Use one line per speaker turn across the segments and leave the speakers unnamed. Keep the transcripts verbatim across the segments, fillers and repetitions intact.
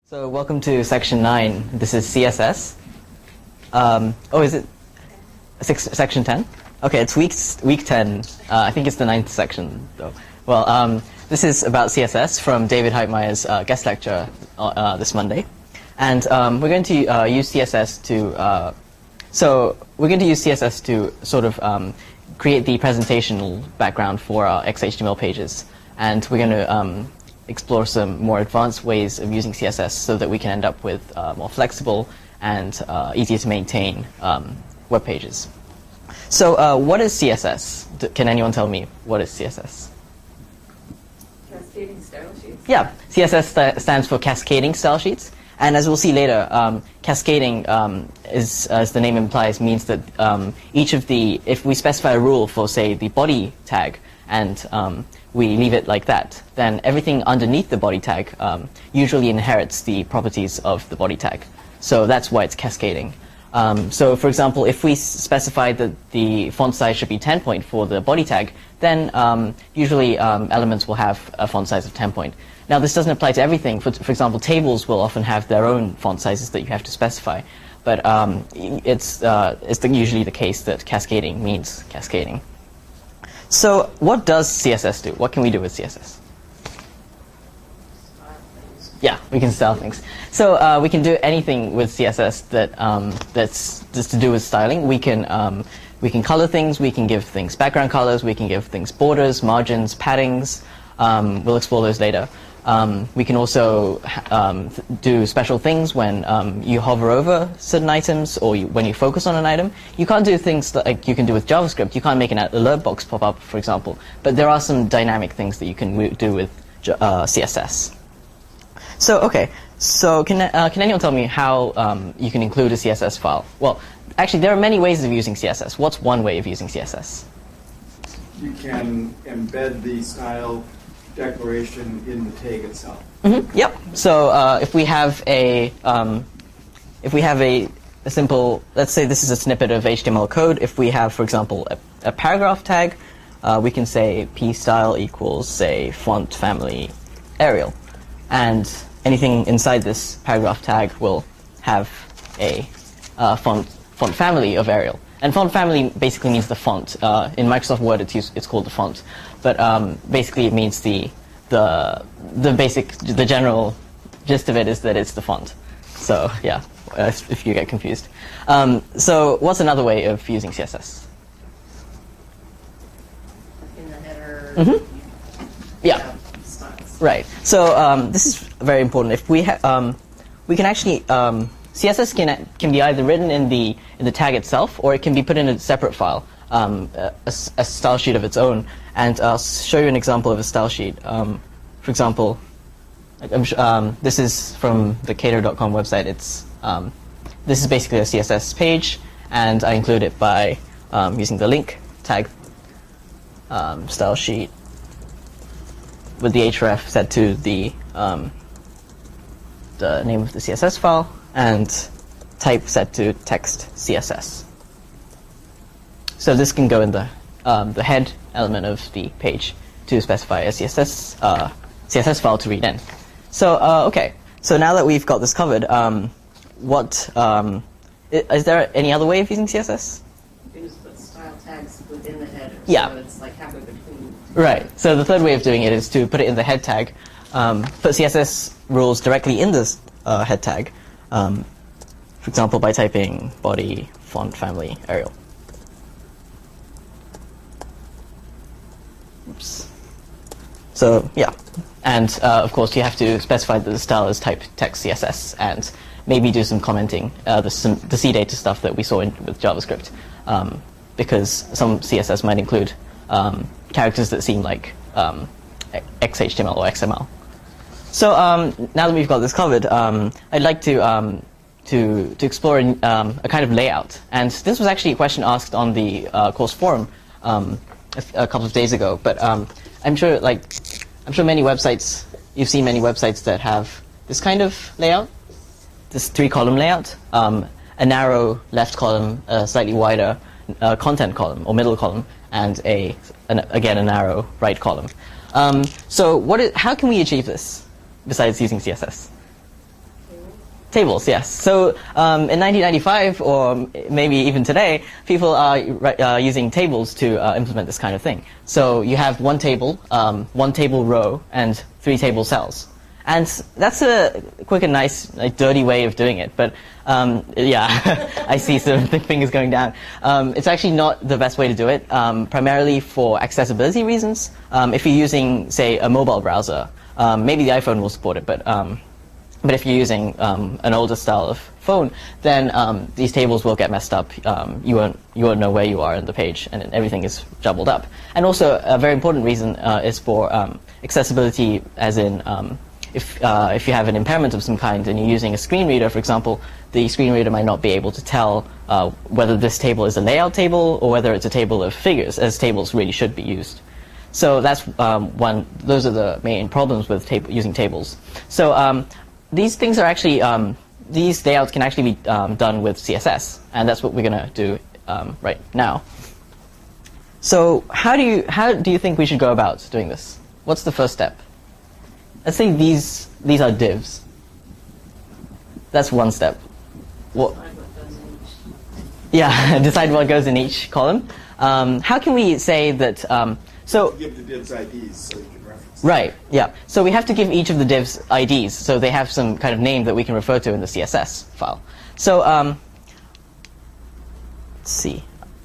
So welcome to section nine. This is C S S. Um, oh, is it six, section ten? Okay, it's week week ten. Uh, I think it's the ninth section, though. Well, um, this is about C S S from David Heitmeyer's uh, guest lecture uh, this Monday, and um, we're going to uh, use C S S to. Uh, so we're going to use C S S to sort of um, create the presentational background for our X H T M L pages, and we're going to. Um, explore some more advanced ways of using C S S so that we can end up with uh, more flexible and uh, easier to maintain um, web pages. So uh, what is C S S? D- can anyone tell me what is C S S?
Cascading style sheets?
Yeah, C S S st- stands for Cascading Style Sheets. And as we'll see later, um, cascading, um, is, as the name implies, means that um, each of the, if we specify a rule for, say, the body tag, and um, we leave it like that, then everything underneath the body tag um, usually inherits the properties of the body tag. So that's why it's cascading. Um, so for example, if we s- specify that the font size should be ten point for the body tag, then um, usually um, elements will have a font size of ten point. Now this doesn't apply to everything. For, for example, tables will often have their own font sizes that you have to specify. But um, it's, uh, it's the, usually the case that cascading means cascading. So what does C S S do? What can we do with C S S? Yeah, we can style things. So uh, we can do anything with C S S that um, that's just to do with styling. We can um, we can color things. We can give things background colors. We can give things borders, margins, paddings. Um, we'll explore those later. Um, we can also um, th- do special things when um, you hover over certain items or you, when you focus on an item. You can't do things that, like you can do with JavaScript. You can't make an alert box pop up, for example. But there are some dynamic things that you can w- do with uh, C S S. So, okay. So can, uh, can anyone tell me how um, you can include a C S S file? Well, actually, there are many ways of using C S S. What's one way of using C S S?
You can embed the style declaration in the tag itself.
Mm-hmm. Yep. So uh, if we have a um, if we have a, a simple, let's say this is a snippet of H T M L code. If we have, for example, a, a paragraph tag, uh, we can say p style equals, say, font family Arial, and anything inside this paragraph tag will have a uh, font font family of Arial. And font family basically means the font. Uh, in Microsoft Word, it's used, it's called the font, but um, basically it means the the the basic the general gist of it is that it's the font. So yeah, uh, if you get confused. Um, so what's another way of using C S S?
In the header.
Mm-hmm. Yeah.
Styles.
Right. So um, this is very important. If we ha- um, we can actually um, C S S can can be either written in the in the tag itself, or it can be put in a separate file, um, a, a, a style sheet of its own. And I'll show you an example of a style sheet. Um, for example, I'm sh- um, this is from the cater dot com website. It's um, this is basically a C S S page, and I include it by um, using the link tag um, style sheet with the href set to the um, the name of the C S S file, and type set to text C S S. So this can go in the um, the head element of the page to specify a C S S uh, C S S file to read in. So uh, okay, so now that we've got this covered, um, what um, I- is there any other way of using C S S?
You can just put style tags within the header.
Yeah.
So it's like halfway between.
Right. So the third way of doing it is to put it in the head tag, um, put C S S rules directly in this uh, head tag. Um, for example, by typing body font family Arial. Oops. So yeah, and uh, of course you have to specify that the style is type text C S S, and maybe do some commenting, uh, the, some, the C data stuff that we saw in, with JavaScript, um, because some C S S might include um, characters that seem like um, X H T M L or X M L. So um, now that we've got this covered, um, I'd like to um, to to explore um, a kind of layout. And this was actually a question asked on the uh, course forum um, a, a couple of days ago. But um, I'm sure, like, I'm sure many websites, you've seen many websites that have this kind of layout, this three-column layout, um, a narrow left column, a slightly wider uh, content column or middle column, and a an, again a narrow right column. Um, so what is, how can we achieve this besides using C S S? Tables, yes. So um, in nineteen ninety-five, or maybe even today, people are uh, using tables to uh, implement this kind of thing. So you have one table, um, one table row, and three table cells. And that's a quick and nice, like, dirty way of doing it. But um, yeah, I see some of the fingers going down. Um, it's actually not the best way to do it, um, primarily for accessibility reasons. Um, if you're using, say, a mobile browser, um, maybe the iPhone will support it, but um, But if you're using um, an older style of phone, then um, these tables will get messed up. Um, you won't you won't know where you are on the page, and everything is jumbled up. And also, a very important reason uh, is for um, accessibility, as in um, if uh, if you have an impairment of some kind and you're using a screen reader, for example, the screen reader might not be able to tell uh, whether this table is a layout table or whether it's a table of figures, as tables really should be used. So that's um, one. Those are the main problems with tab using tables. So. Um, These things are actually, um, these layouts can actually be um, done with C S S, and that's what we're going to do um, right now. So how do you how do you think we should go about doing this? What's the first step? Let's say these these are divs. That's one step. What? Yeah, decide what goes in each column. Um, how can we say that? Um, so
give the divs I Ds so you can reference.
Right, yeah. So we have to give each of the divs I Ds, so they have some kind of name that we can refer to in the C S S file. So, um, let's see.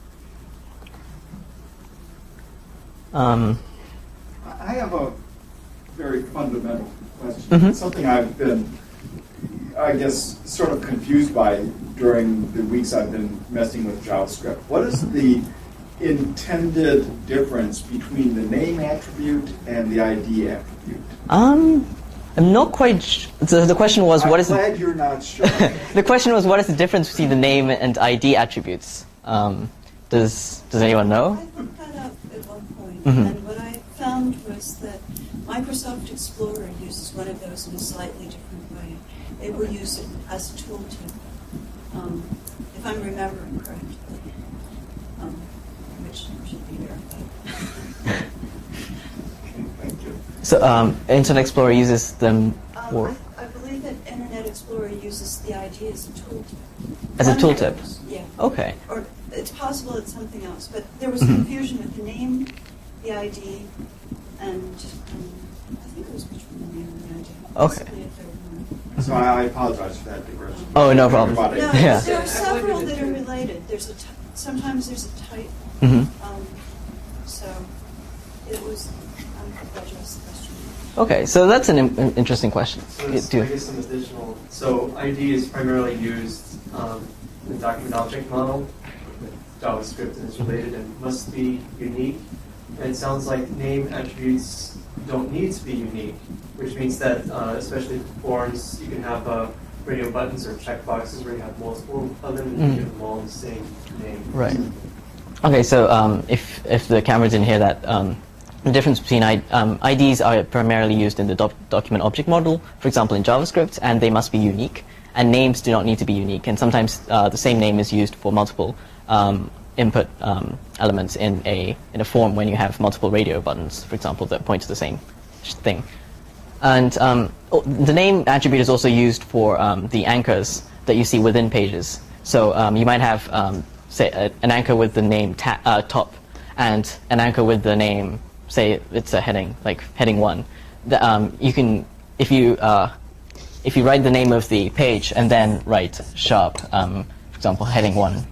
Um,
I have a very fundamental question.
Mm-hmm.
Something I've been, I guess, sort of confused by during the weeks I've been messing with JavaScript. What is the intended difference between the name attribute and the I D attribute?
Um, I'm not quite. Sh so the question was,
I'm
what is?
I'm glad
the
you're not sure.
The question was, what is the difference between the name and I D attributes? Um, does Does anyone know?
I looked that up at one point,
Mm-hmm.
and what I found was that Microsoft Explorer uses one of those in a slightly different way. It will use it as a tooltip, um, if I'm remembering correctly. Um, which should be verified.
Thank you.
So um, Internet Explorer uses them for
Um, I, I believe that Internet Explorer uses the I D as a tooltip.
as a
One
tooltip.
knows, yeah.
Okay.
Or it's possible it's something else, but there was
Mhm.
confusion with the name, the I D, and um, I think it was between the name and the I D.
Okay.
Possibly a third one.
So I, I apologize for that digression.
Oh, no problem.
Everybody-
No,
Yeah.
there are
I
several
wondered
that
too.
are related. There's a t- sometimes there's a type.
Mm-hmm.
Um, so it was. I'm glad you asked the question.
Okay, so that's an im interesting question.
So
Yeah,
it's,
do-
I guess some additional. So I D is primarily used um, in the document object model with JavaScript and is related and must be unique. And it sounds like name attributes don't need to be unique, which means that uh, especially for forms, you can have uh, radio buttons or checkboxes where you have multiple of them and you
Mm.
give them all the same name.
Right. Okay, so um, if if the camera didn't hear that, um, the difference between I, um, I Ds are primarily used in the doc document object model, for example, in JavaScript, and they must be unique. And names do not need to be unique, and sometimes uh, the same name is used for multiple um, input um, elements in a in a form when you have multiple radio buttons, for example, that point to the same thing. And um, oh, the name attribute is also used for um, the anchors that you see within pages. So um, you might have, um, say, a, an anchor with the name ta uh, top, and an anchor with the name, say, it's a heading, like heading one. The, um, you can, if you uh, if you write the name of the page and then write sharp, um, for example, heading one,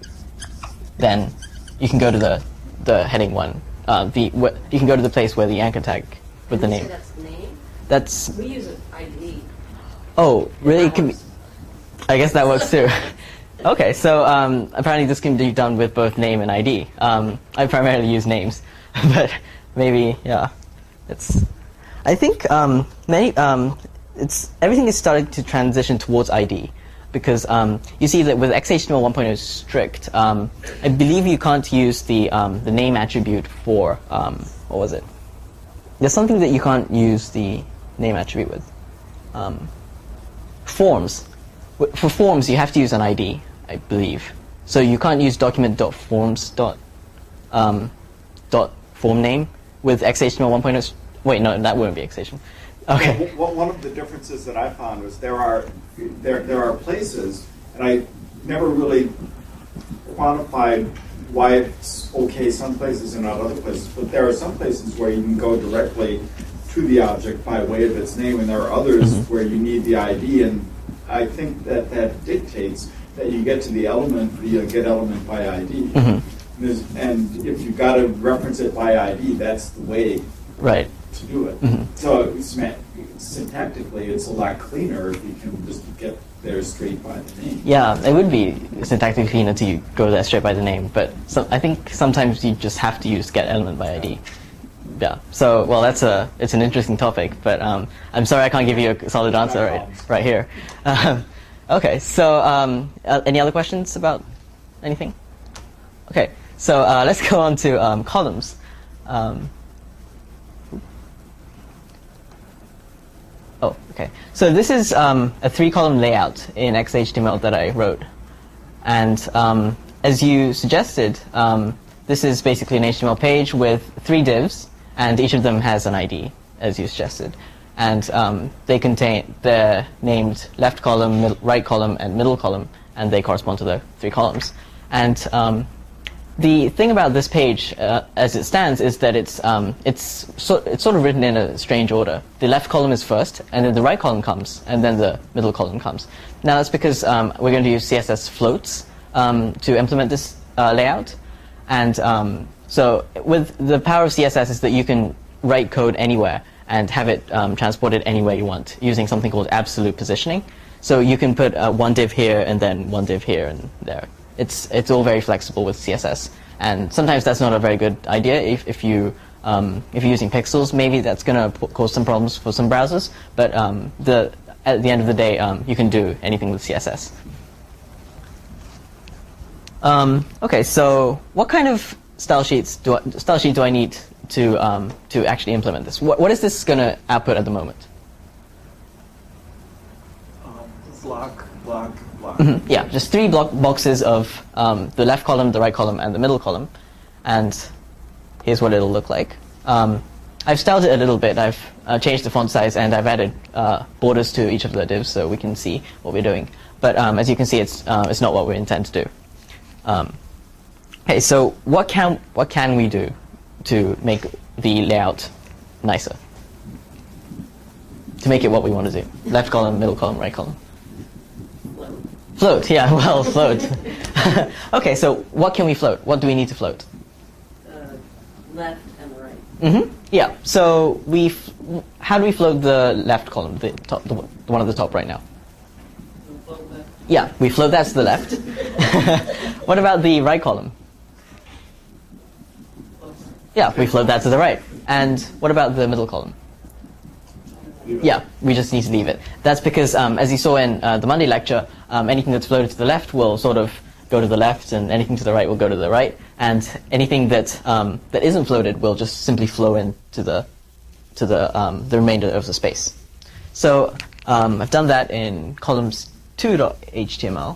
then you can go to the the heading one. Uh, the wh you can go to the place where the anchor tag with the
When you
name.
say that's the name?
That's
We use an I D.
oh really? It can be.
works.
I guess that works too. Okay, so um, apparently this can be done with both name and I D. Um, I primarily use names, but maybe yeah, it's. I think um, many um, it's everything is starting to transition towards I D, because um, you see that with X H T M L one point oh strict, um, I believe you can't use the um, the name attribute for um, what was it? There's something that you can't use the name attribute with. Um, forms. W- For forms, you have to use an I D, I believe. So you can't use document.forms dot um, dot form name with X H T M L one point oh. Wait, no, that wouldn't be X H T M L. Okay.
Well, one of the differences that I found was there are there there are places, and I never really quantified why it's okay some places and not other places, but there are some places where you can go directly to the object by way of its name, and there are others
Mm-hmm.
where you need the I D, and I think that that dictates that you get to the element, you get element by I D.
Mm-hmm.
There's- And if you've got to reference it by I D, that's the way
Right.
to do it.
Mhm.
So sma- syntactically, it's a lot cleaner if you can just get there straight by the name.
Yeah, it would be syntactically cleaner to go there straight by the name, but some, I think sometimes you just have to use get element by I D. Yeah. So, well, that's a it's an interesting topic, but um, I'm sorry I can't give you a solid answer
No
right
problems.
right here. Um, okay. So, um, uh, any other questions about anything? Okay. So uh, let's go on to um, columns. Um, Oh, okay. So this is um, a three-column layout in X H T M L that I wrote. And um, as you suggested, um, this is basically an H T M L page with three divs, and each of them has an I D, as you suggested. And um, they contain, they're named left column, mid, right column, and middle column, and they correspond to the three columns. And um, the thing about this page, uh, as it stands, is that it's um, it's so, it's sort of written in a strange order. The left column is first, and then the right column comes, and then the middle column comes. Now that's because um, we're going to use C S S floats um, to implement this uh, layout, and um, so with the power of C S S is that you can write code anywhere and have it um, transported anywhere you want using something called absolute positioning. So you can put uh, one div here and then one div here and there. It's it's all very flexible with C S S, and sometimes that's not a very good idea. If if you um, if you're using pixels, maybe that's going to cause some problems for some browsers. But um, the at the end of the day, um, you can do anything with C S S. Um, okay, so what kind of style sheets do I, style sheet do I need to um, to actually implement this? What what is this going to output at the moment?
Um, block, block, block.
Mhm, yeah, just three block boxes of um, the left column, the right column, and the middle column. And here's what it'll look like. Um, I've styled it a little bit. I've uh, changed the font size, and I've added uh, borders to each of the divs so we can see what we're doing. But um, as you can see, it's uh, it's not what we intend to do. Um, okay, so what can what can we do to make the layout nicer? To make it what we want to do. Left column, middle column, right column.
Float.
Float, yeah, well, float. Okay, so what can we float? What do we need to float?
Uh, left and right.
Mm-hmm. Yeah, so we, f- how do we float the left column, the, top, the, one- the one at the top right now?
The float left.
Yeah, we float that to the left. What about the right column?
Float.
Yeah, we float that to the right. And what about the middle column? Yeah, we just need to leave it. That's because, um, as you saw in uh, the Monday lecture, um, anything that's floated to the left will sort of go to the left, and anything to the right will go to the right, and anything that um, that isn't floated will just simply flow into the to the um, the remainder of the space. So um, I've done that in columns two dot H T M L,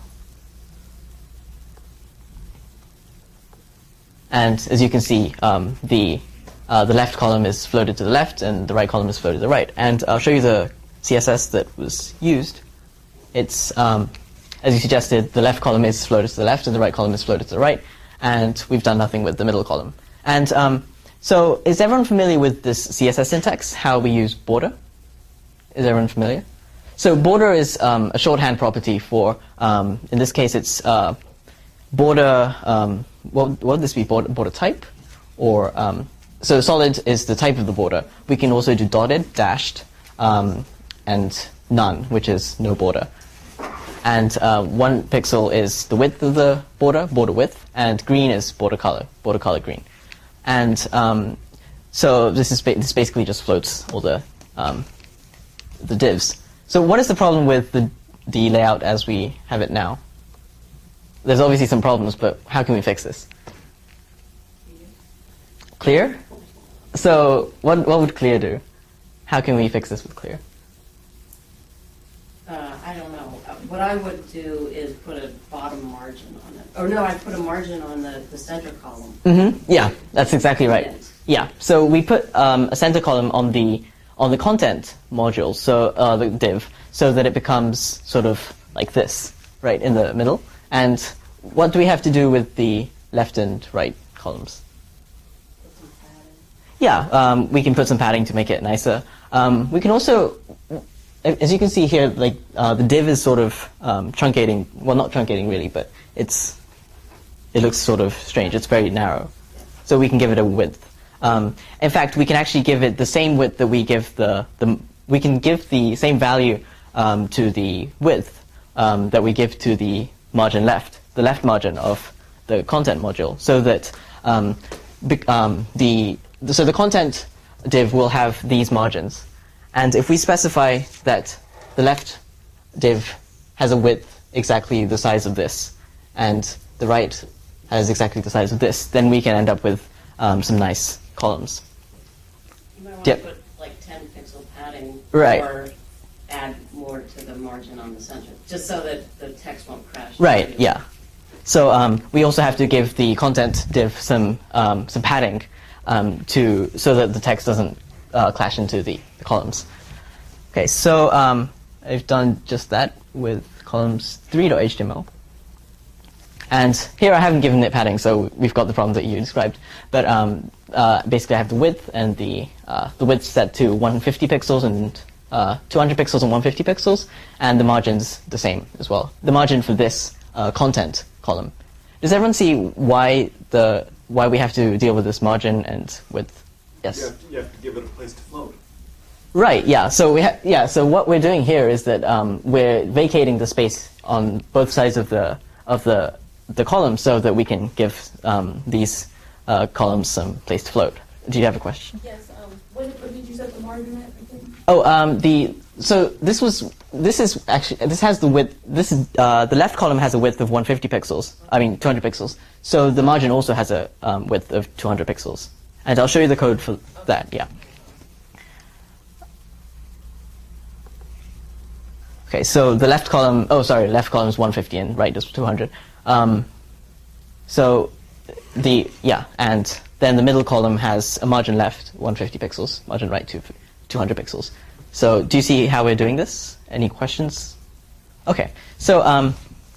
and as you can see, um, the Uh, the left column is floated to the left, and the right column is floated to the right. And I'll show you the C S S that was used. It's, um, as you suggested, the left column is floated to the left, and the right column is floated to the right. And we've done nothing with the middle column. And um, so is everyone familiar with this C S S syntax, how we use border? Is everyone familiar? So border is um, a shorthand property for, um, in this case, it's uh, border, um, what, what would this be, border, border type? Or... Um, So solid is the type of the border. We can also do dotted, dashed, um, and none, which is no border. And uh, one pixel is the width of the border, border width, and green is border color, border color green. And um, so this is ba- this basically just floats all the um, the divs. So what is the problem with the the layout as we have it now? There's obviously some problems, but how can we fix this? Clear? So what what would clear do? How can we fix this with clear?
Uh, I don't know. Uh, What I would do is put a bottom margin on it. Or no, I'd put a margin on the, the center column.
Mm-hmm. Yeah, that's exactly right.
Yes.
Yeah. So we put um, a center column on the on the content module, so uh, the div, so that it becomes sort of like this, right, in the middle. And what do we have to do with the left and right columns? Yeah, um, we can put some padding to make it nicer. Um, we can also, as you can see here, like uh, the div is sort of um, truncating. Well, not truncating really, but it's it looks sort of strange. It's very narrow, so we can give it a width. Um, in fact, we can actually give it the same width that we give the the. We can give the same value um, to the width um, that we give to the margin left, the left margin of the content module, so that um, be, um, the so the content div will have these margins, and if we specify that the left div has a width exactly the size of this, and the right has exactly the size of this, then we can end up with um, some nice columns.
You might want
Yep.
to put like ten pixel padding,
Right.
or add more to the margin on the center, just so that the text won't crash.
Right. Yeah. So um, we also have to give the content div some um, some padding um, to so that the text doesn't uh, clash into the, the columns. Okay. So um, I've done just that with columns three dot H T M L. And here I haven't given it padding, so we've got the problem that you described. But um, uh, basically, I have the width and the uh, the width set to one hundred fifty pixels and uh, two hundred pixels and one hundred fifty pixels, and the margins the same as well. The margin for this uh, content column. Does everyone see why the why we have to deal with this margin and width? Yes.
You have, to, you have to give it a place to float.
Right. Yeah. So we ha- yeah. So what we're doing here is that um, we're vacating the space on both sides of the of the the column so that we can give um, these uh, columns some place to float. Do you have a question?
Yes. Um, what, what did you set the margin at again?
Oh, um, the so this was this is actually this has the width. This is uh, the left column has a width of one hundred fifty pixels. I mean two hundred pixels. So the margin also has a um, width of two hundred pixels, and I'll show you the code for that. Yeah. Okay, so the left column. Oh, sorry, left column is one hundred fifty and right is two hundred. Um, so the yeah, and then the middle column has a margin left one hundred fifty pixels, margin right to two hundred pixels. So do you see how we're doing this? Any questions? Okay, so um,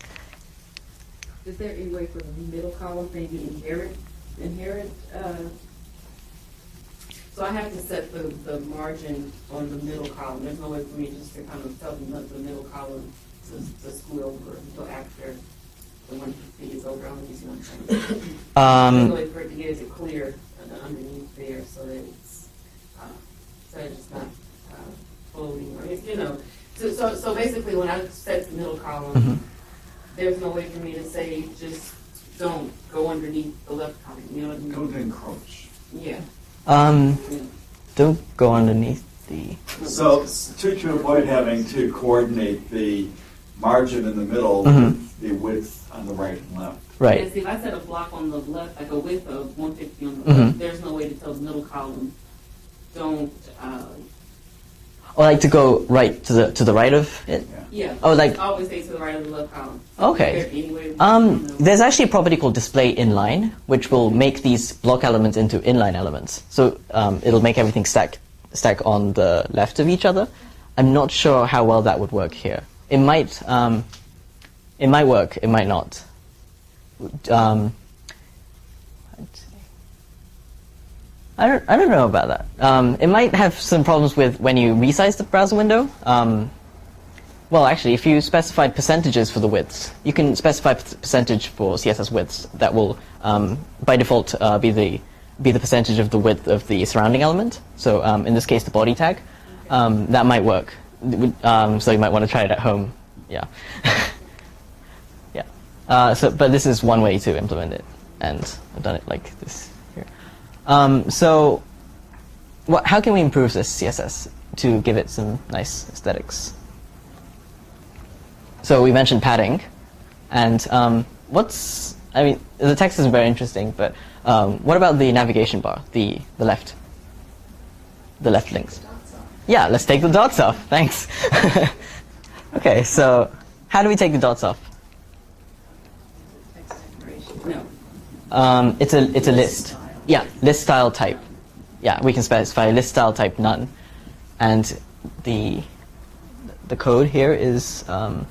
Is there any way for the middle column maybe inherit inherit? Uh, so I have to set the, the margin on the middle column. There's no way for me just to kind of tell them that the middle column to, to scoot over until after the one fifty is over. I don't know if you see what I'm saying.
um,
There's no way for it to get it clear uh, underneath there so that it's uh, so that it's not uh, floating or it's, you know. So, so so basically, when I set the middle column,
mhm.
there's no way for me to say just don't go underneath the left column. You know what I mean?
Don't encroach.
Yeah.
um,
yeah.
don't go underneath the.
So s- to, to avoid having to coordinate the margin in the middle
Mhm.
with the width on the right and left.
Right.
And see, if I set a block on the left, like a width of one fifty on the
Mhm.
left, there's no way to tell the middle column don't. Uh,
Or like to go right to the to the right of it.
Yeah.
yeah.
Oh, like-
I always say to the right of the left column.
Okay.
Is there any way?
Um, there's actually a property called display inline, which will make these block elements into inline elements. So um, it'll make everything stack stack on the left of each other. I'm not sure how well that would work here. It might um, it might work. It might not. Um, I don't I don't know about that. Um, it might have some problems with when you resize the browser window. Um, Well, actually, if you specified percentages for the widths, you can specify p- percentage for C S S widths that will, um, by default, uh, be the be the percentage of the width of the surrounding element. So, um, in this case, the body tag. Um, that might work. It would- Um, so you might want to try it at home. Yeah. yeah. Uh, so, but this is one way to implement it, and I've done it like this here. Um, so, what? How can we improve this C S S to give it some nice aesthetics? So we mentioned padding, and um, what's, I mean, the text is very interesting, but um, what about the navigation bar, the, the left, the left links? Yeah, let's take the dots off, thanks. Okay, so how do we take the dots off?
Text decoration.
No.
Um, it's a, it's a list. Yeah, list style type. Yeah, we can specify list style type none. and the the code here is um,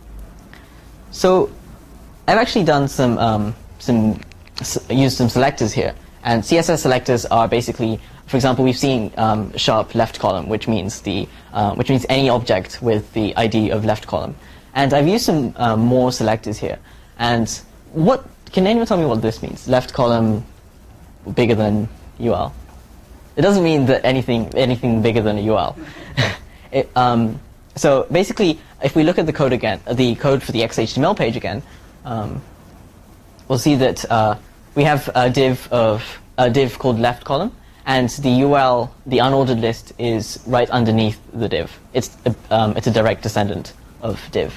so I've actually done some um, some s used some selectors here, and C S S selectors are basically, for example, we've seen um, sharp left column, which means the uh, which means any object with the I D of left column, and I've used some uh, more selectors here. And what can anyone tell me what this means? Left column bigger than U L. It doesn't mean that anything anything bigger than a U L. it, um, so basically, if we look at the code again, the code for the X H T M L page again, um, we'll see that uh, we have a div of a div called left column, and the U L, the unordered list, is right underneath the div. It's a, um, it's a direct descendant of div.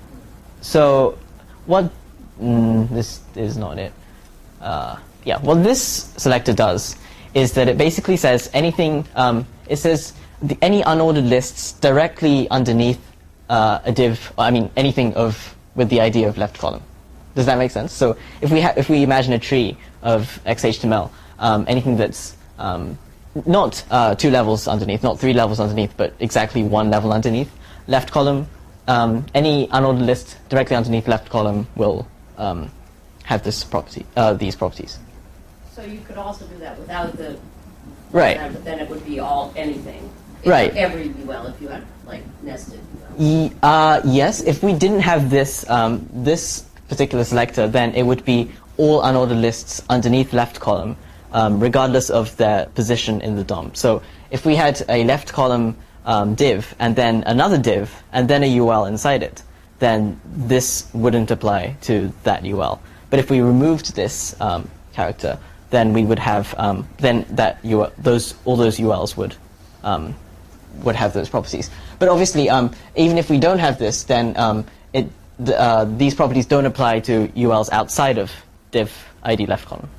So what mm, this is not it. Uh, yeah, what this selector does is that it basically says anything. Um, it says the, any unordered lists directly underneath uh, a div. I mean anything of with the I D of left column. Does that make sense? So if we ha if we imagine a tree of X H T M L, um, anything that's um, not uh, two levels underneath, not three levels underneath, but exactly one level underneath left column, um, any unordered list directly underneath left column will um, have this property, uh, these properties.
So you could also do that without the
Right.
But then it would be all anything.
Right.
Every U L if you had like nested U L.
Ye uh, yes, if we didn't have this um, this particular selector, then it would be all unordered lists underneath left column, um, regardless of their position in the D O M. So if we had a left column um, div and then another div and then a U L inside it, then this wouldn't apply to that U L. But if we removed this um, character, then we would have um, then that U L, those all those U Ls would um, would have those properties. But obviously, um, even if we don't have this, then um, it the, uh, these properties don't apply to U Ls outside of div I D left column.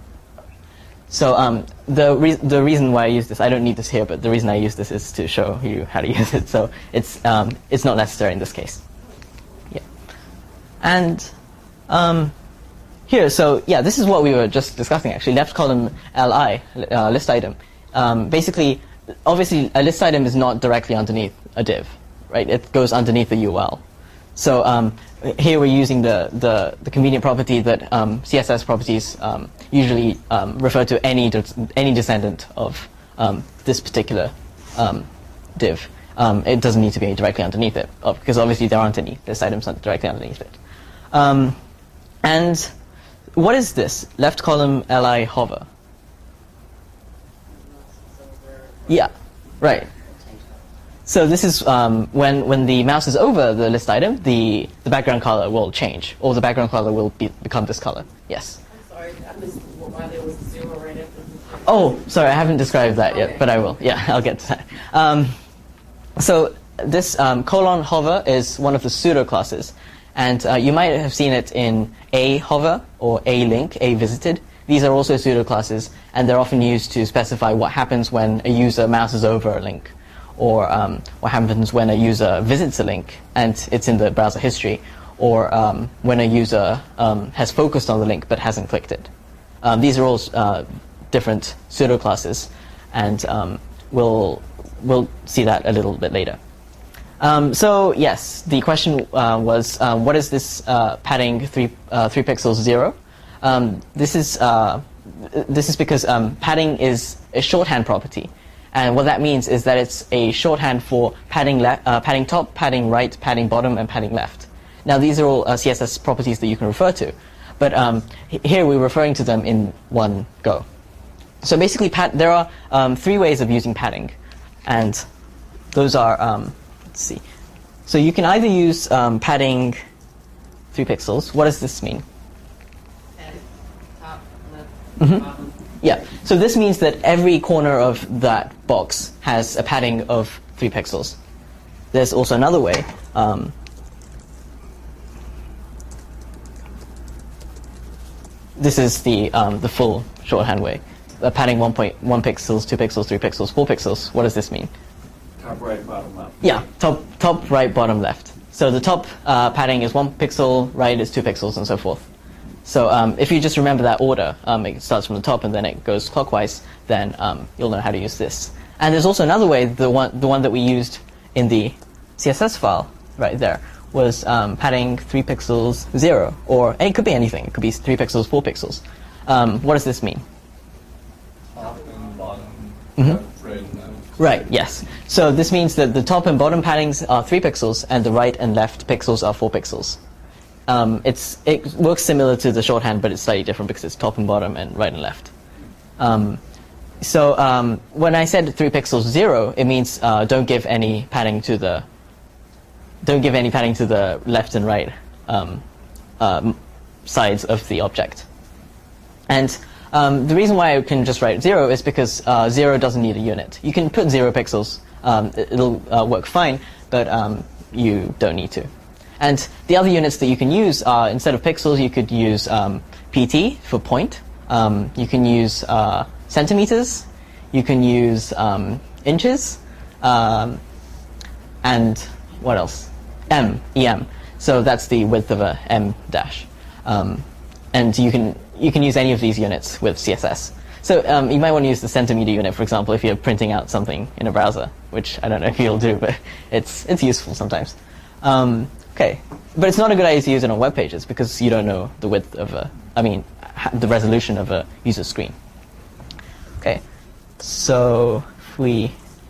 So um, the re the reason why I use this, I don't need this here, but the reason I use this is to show you how to use it. So it's um, it's not necessary in this case. Yeah, and. Um, Here, so yeah, this is what we were just discussing actually. Left column li, uh, list item. Um, basically, obviously, a list item is not directly underneath a div, right? It goes underneath the U L. So um, here we're using the, the, the convenient property that um, C S S properties um, usually um, refer to any de any descendant of um, this particular um, div. Um, it doesn't need to be directly underneath it, because obviously there aren't any list items directly underneath it. Um, and what is this? Left column li hover. Yeah, right. So this is um, when when the mouse is over the list item, the the background color will change, or the background color will be, become this color. Yes.
I'm sorry, I missed why there was a zero right after.
Oh, sorry, I haven't described that yet, but I will. Yeah, I'll get to that. Um, so this um, colon hover is one of the pseudo classes. And uh, you might have seen it in a hover or a link, a visited. These are also pseudo classes, and they're often used to specify what happens when a user mouses over a link, or um, what happens when a user visits a link and it's in the browser history, or um, when a user um, has focused on the link but hasn't clicked it. Um, these are all uh, different pseudo classes, and um, we'll we'll see that a little bit later. Um, so yes, the question uh, was, uh, what is this uh, padding three uh, three pixels zero? Um, this is uh, this is because um, padding is a shorthand property, and what that means is that it's a shorthand for padding le uh, padding top, padding right, padding bottom, and padding left. Now these are all uh, C S S properties that you can refer to, but um, here we're referring to them in one go. So basically, pad there are um, three ways of using padding, and those are. Um, Let's see. So you can either use um, padding three pixels. What does this mean?
Padding, top, left,
Mm-hmm.
bottom.
Yeah. So this means that every corner of that box has a padding of three pixels. There's also another way. Um, this is the um, the full shorthand way. Uh, padding one point one pixels, two pixels, three pixels, four pixels. What does this mean?
Top right, bottom left.
Yeah, top, top, right, bottom, left. So the top uh, padding is one pixel, right is two pixels, and so forth. So um, if you just remember that order, um, it starts from the top and then it goes clockwise, then um, you'll know how to use this. And there's also another way, the one, the one that we used in the C S S file right there, was um, padding three pixels zero, or and it could be anything. It could be three pixels, four pixels. Um, what does this mean?
Top and bottom,
Mhm.
left, right, and left.
Right, yes. So this means that the top and bottom paddings are three pixels, and the right and left pixels are four pixels. Um, it's, it works similar to the shorthand, but it's slightly different because it's top and bottom and right and left. Um, so um, when I said three pixels zero, it means uh, don't give any padding to the don't give any padding to the left and right um, um, sides of the object. And um, the reason why I can just write zero is because uh, zero doesn't need a unit. You can put zero pixels; um, it, it'll uh, work fine, but um, you don't need to. And the other units that you can use are, instead of pixels, you could use um, P T for point. Um, you can use uh, centimeters. You can use um, inches. Um, and what else? M, E M. So that's the width of a M dash. Um, and you can you can use any of these units with C S S. So um, you might want to use the centimeter unit, for example, if you're printing out something in a browser, which I don't know if you'll do, but it's it's useful sometimes. Um, okay, but it's not a good idea to use it on web pages because you don't know the width of a, I mean, the resolution of a user screen. Okay, so if we,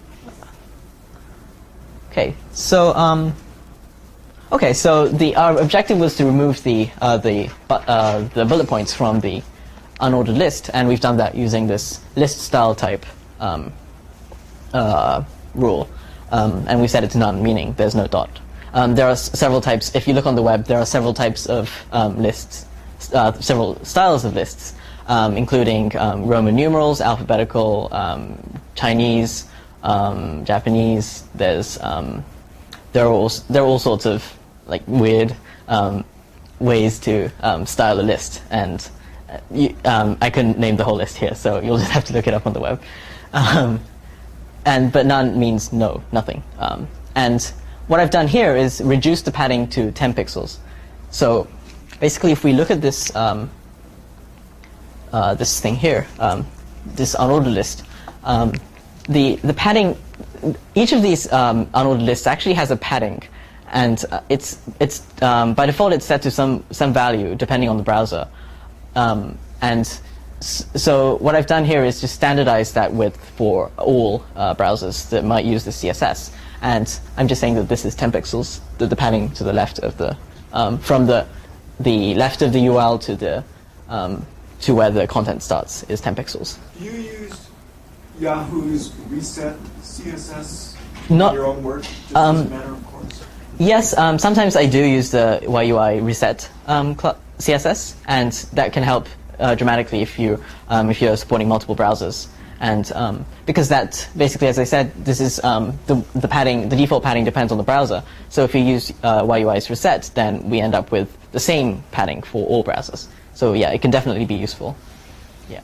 okay, so um, okay, so the our objective was to remove the uh, the uh, the bullet points from the unordered list, and we've done that using this list style type um, uh, rule, um, and we set it to none, meaning there's no dot. Um, there are s several types. If you look on the web, there are several types of um, lists, uh, several styles of lists, um, including um, Roman numerals, alphabetical, um, Chinese, um, Japanese. There's um, there are all there are all sorts of like weird um, ways to um, style a list, and uh, you, um, I couldn't name the whole list here, so you'll just have to look it up on the web. Um, and but none means no, nothing, um, and what I've done here is reduce the padding to ten pixels. So basically, if we look at this um, uh, this thing here, um, this unordered list, um, the the padding, each of these um, unordered lists actually has a padding, and uh, it's it's um, by default it's set to some some value depending on the browser, um, and s so what I've done here is just standardize that width for all uh, browsers that might use the C S S. And I'm just saying that this is ten pixels, the, the padding to the left of the, um, from the, the left of the U R L to the, um, to where the content starts is ten pixels.
Do you use Yahoo's reset C S S
Not,
in your own work, just
um,
as a matter of course?
Yes, um, sometimes I do use the Y U I reset um, C S S, and that can help uh, dramatically if you um, if you're supporting multiple browsers. And um, because that, basically, as I said, this is um, the, the padding, the default padding depends on the browser. So if you use uh, Y U I's reset, then we end up with the same padding for all browsers. So yeah, it can definitely be useful. Yeah.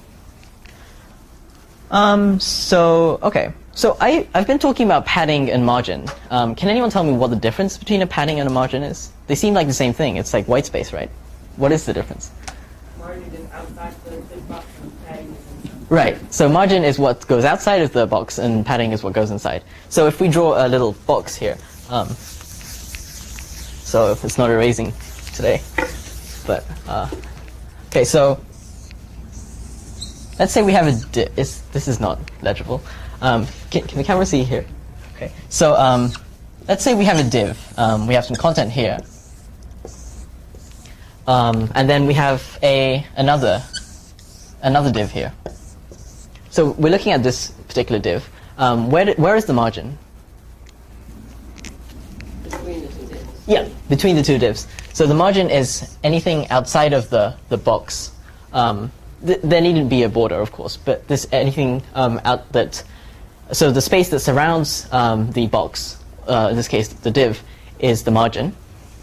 Um, so okay, so I I've been talking about padding and margin. Um, can anyone tell me what the difference between a padding and a margin is? They seem like the same thing. It's like white space, right? What is the difference?
Margin is outside the, the box and padding is inside.
Right, so margin is what goes outside of the box, and padding is what goes inside. So if we draw a little box here, um, so it's not erasing today, but, uh, okay, so let's say we have a div. It's, this is not legible. Um, can, can the camera see here? Okay, so um, let's say we have a div. Um, we have some content here, um, and then we have a another another div here. So we're looking at this particular div. Um, where, did, where is the margin?
Between the two divs.
Yeah, between the two divs. So the margin is anything outside of the, the box. Um, th there needn't be a border, of course, but this anything um, out that, so the space that surrounds um, the box, uh, in this case the div, is the margin.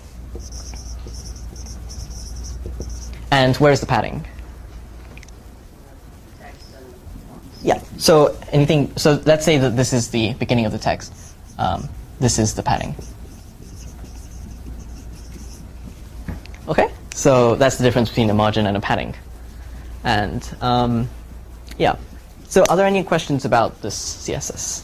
And where's the padding? Yeah, so anything, so let's say that this is the beginning of the text. Um, this is the padding. Okay, so that's the difference between a margin and a padding. And um, yeah, So are there any questions about this C S S?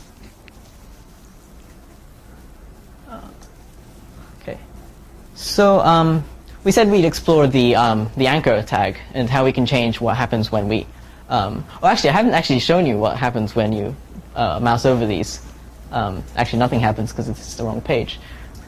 Uh, okay. So um, we said we'd explore the, um, the anchor tag and how we can change what happens when we... Um, well, actually, I haven't actually shown you what happens when you uh, mouse over these. Um, actually, nothing happens because it's the wrong page.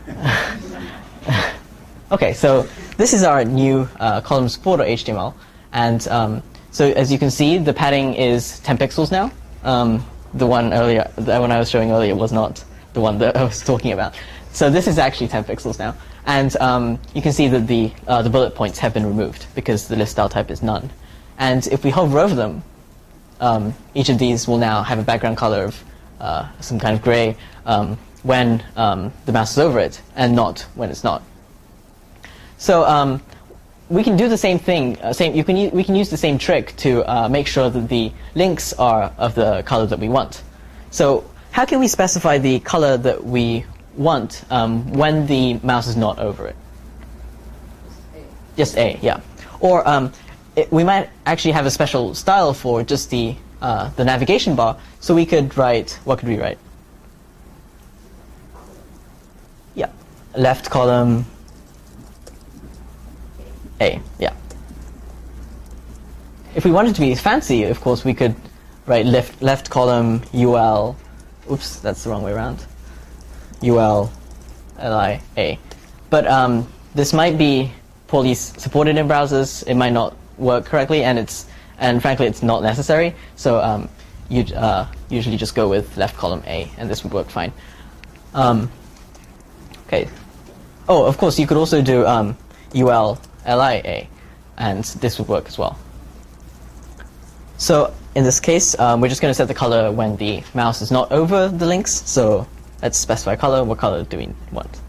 Okay, so this is our new uh, column supporter H T M L. And um, so as you can see, the padding is ten pixels now. Um, the one earlier, the one I was showing earlier was not the one that I was talking about. So this is actually ten pixels now. And um, you can see that the, uh, the bullet points have been removed because the list style type is none. And if we hover over them, um, each of these will now have a background color of uh, some kind of gray um, when um, the mouse is over it, and not when it's not. So um, we can do the same thing. Uh, same, you can u we can use the same trick to uh, make sure that the links are of the color that we want. So how can we specify the color that we want um, when the mouse is not over it? Just A, yeah. Or um, it, we might actually have a special style for just the uh, the navigation bar. So we could write, what could we write? Yeah, left column A, yeah. If we wanted to be fancy, of course, we could write left left column U L. Oops, that's the wrong way around. U L L I A. But um, this might be poorly supported in browsers. It might not work correctly, and it's and frankly, it's not necessary. So um, you'd uh, usually just go with left column A, and this would work fine. Um, okay. Oh, of course, you could also do um, U L L I A, and this would work as well. So in this case, um, we're just going to set the color when the mouse is not over the links. So let's specify color. What color do we want?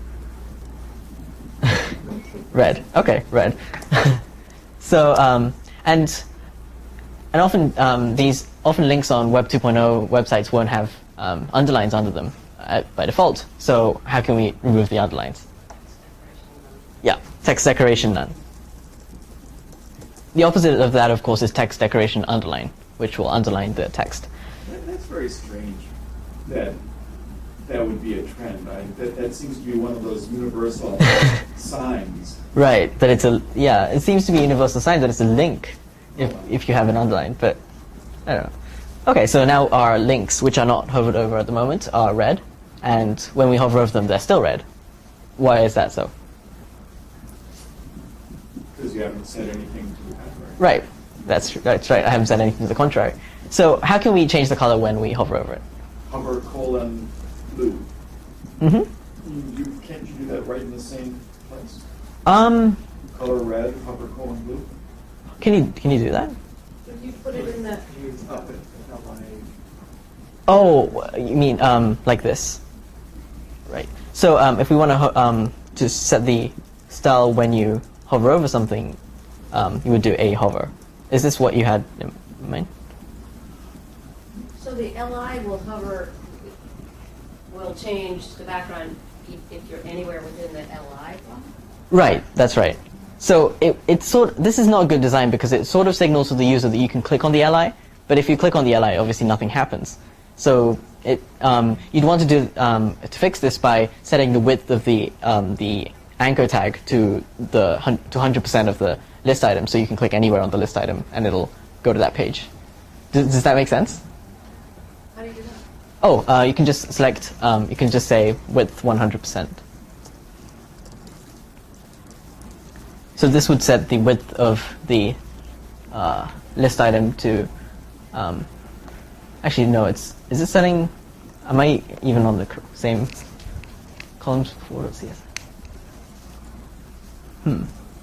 Red. Okay, red. So um, and and often um, these often links on Web two point oh websites won't have um, underlines under them uh, by default. So how can we remove the underlines? Yeah, text decoration none. The opposite of that, of course, is text decoration underline, which will underline the text.
That, that's very strange that that would be a trend. I, that, that seems to be one of those universal signs.
Right, that it's a, yeah, it seems to be a universal sign that it's a link if, if you have an underline, but I don't know. Okay, so now our links, which are not hovered over at the moment, are red, and when we hover over them, they're still red. Why is that so?
Because you haven't said anything to the contrary.
Right, that's, that's right, I haven't said anything to the contrary. So how can we change the color when we hover over it?
Hover colon blue.
Mm-hmm.
You, you, can't you do that right in the same place?
Um,
Color red, hover colon blue?
can you, can you do that?
If you put it in the,
Use up it, L I.
Oh, you mean um, like this? Right. So um, if we want to um, to set the style when you hover over something, um, you would do a hover. Is this what you had in mind?
so the L I will hover, will change the background if you're anywhere within the L I block?
Right. That's right. So it it's sort. This is not a good design because it sort of signals to the user that you can click on the L I, but if you click on the L I, obviously nothing happens. So it um, you'd want to do um, to fix this by setting the width of the um, the anchor tag to the to one hundred percent of the list item, so you can click anywhere on the list item and it'll go to that page. Does, does that make sense?
How do you do that?
Oh, uh, you can just select. Um, you can just say width one hundred percent. So this would set the width of the uh, list item to. Um, actually, no. It's is it setting? Am I even on the same columns before C S S? Hmm.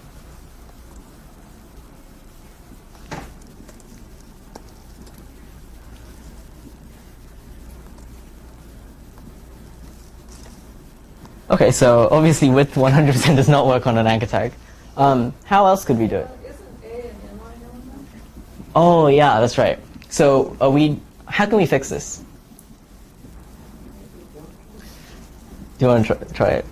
Okay, so obviously width one hundred percent does not work on an anchor tag. Um, how else could we do it? Oh yeah, that's right. So are we? How can we fix this? Do you want to try, try it?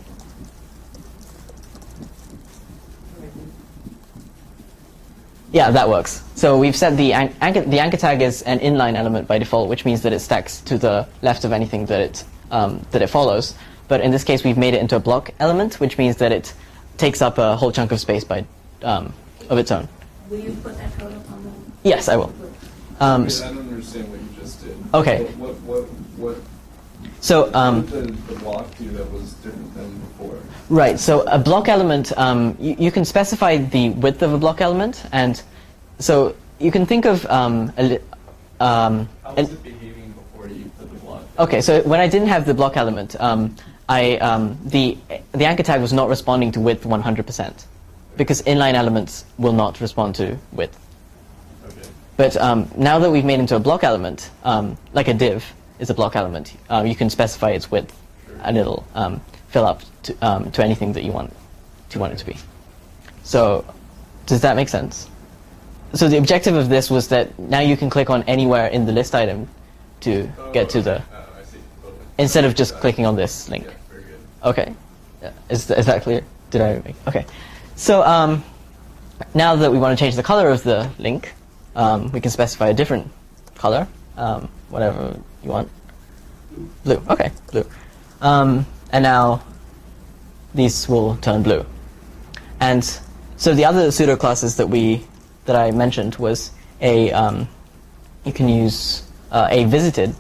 Yeah, that works. So we've set the an- anchor, the anchor tag is an inline element by default, which means that it stacks to the left of anything that it um, that it follows. But in this case, we've made it into a block element, which means that it takes up a whole chunk of space by um, of its own.
Will you put that code up on the?
Yes, I will. Um,
Wait, I don't understand what you just did.
Okay.
What what what, what
so um,
what did the, the block do that was different than before?
right. So a block element, um, you, you can specify the width of a block element, and so you can think of um, a. Li- um,
How
an-
was it behaving before you put the block?
Okay, so when I didn't have the block element, um, I um, the the anchor tag was not responding to width one hundred percent because inline elements will not respond to width.
Okay.
But um, now that we've made into a block element, um, like a div is a block element, uh, you can specify its width,
Sure.
and it'll um, fill up to, um, to anything that you want to want it to be. So, does that make sense? So the objective of this was that now you can click on anywhere in the list item to
Oh,
get to the.
okay. Uh, I see. Okay.
Instead of just
Uh,
clicking on this link.
Yeah, very good.
Okay. Yeah. Is, is that clear? Did I make? Okay. So um, now that we want to change the color of the link, um, we can specify a different color, um, whatever you want. Blue. Okay, blue. Um, and now these will turn blue. And so the other pseudo classes that we that I mentioned was a um, you can use uh, a visited.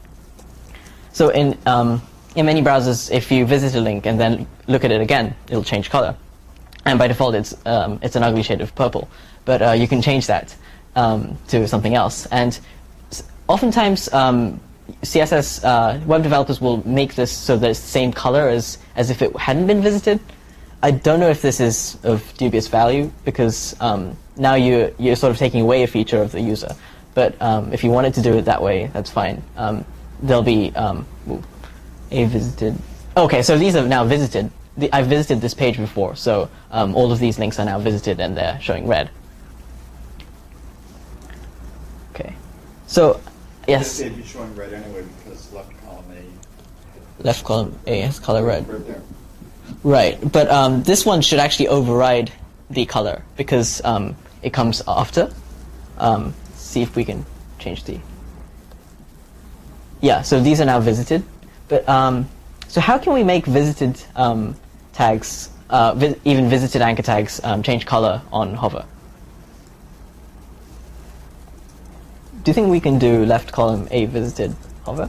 So in um, in many browsers, if you visit a link and then look at it again, it'll change color. And by default, it's um, it's an ugly shade of purple. But uh, you can change that um, to something else. And s- oftentimes, um, C S S uh, web developers will make this so that it's the same color as as if it hadn't been visited. I don't know if this is of dubious value because um, now you you're sort of taking away a feature of the user. But um, if you wanted to do it that way, that's fine. Um, there'll be um, ooh, a visited. Okay, so these are now visited. The, I've visited this page before, so um, all of these links are now visited and they're showing red. Okay, so yes,
They'd be showing red anyway because left column A.
left column A has color red.
Right there.
Right, but um, this one should actually override the color because um, it comes after. Um, see if we can change the. Yeah, so these are now visited, but um, so how can we make visited um, tags, uh, vi- even visited anchor tags, um, change color on hover? Do you think we can do left column A visited hover?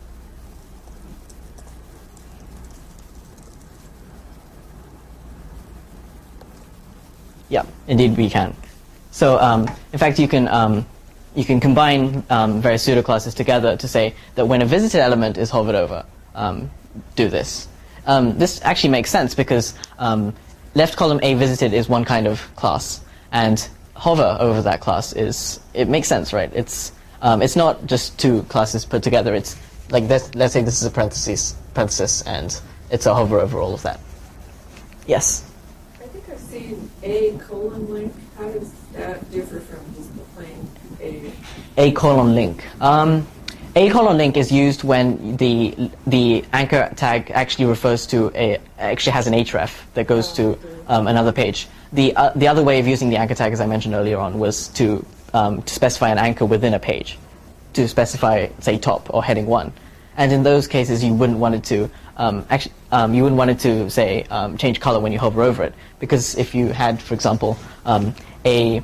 Yeah, indeed we can. So um, in fact, you can um, you can combine um, various pseudo classes together to say that when a visited element is hovered over, um, do this. Um, this actually makes sense because um, left column A visited is one kind of class, and hover over that class is it makes sense, right? It's um, it's not just two classes put together. It's like this, let's say this is a parenthesis parenthesis, and it's a hover over all of that. Yes.
I think I've seen a colon link. How does that differ from just the plain a?
A colon link. Um, a colon link is used when the the anchor tag actually refers to a actually has an href that goes to um, another page. The uh, the other way of using the anchor tag, as I mentioned earlier on, was to um, to specify an anchor within a page, to specify say top or heading one, and in those cases you wouldn't want it to um, actually um, you wouldn't want it to say um, change color when you hover over it, because if you had, for example, um, a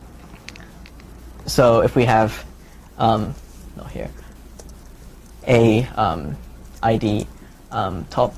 so if we have um, not here a um, I D um, top.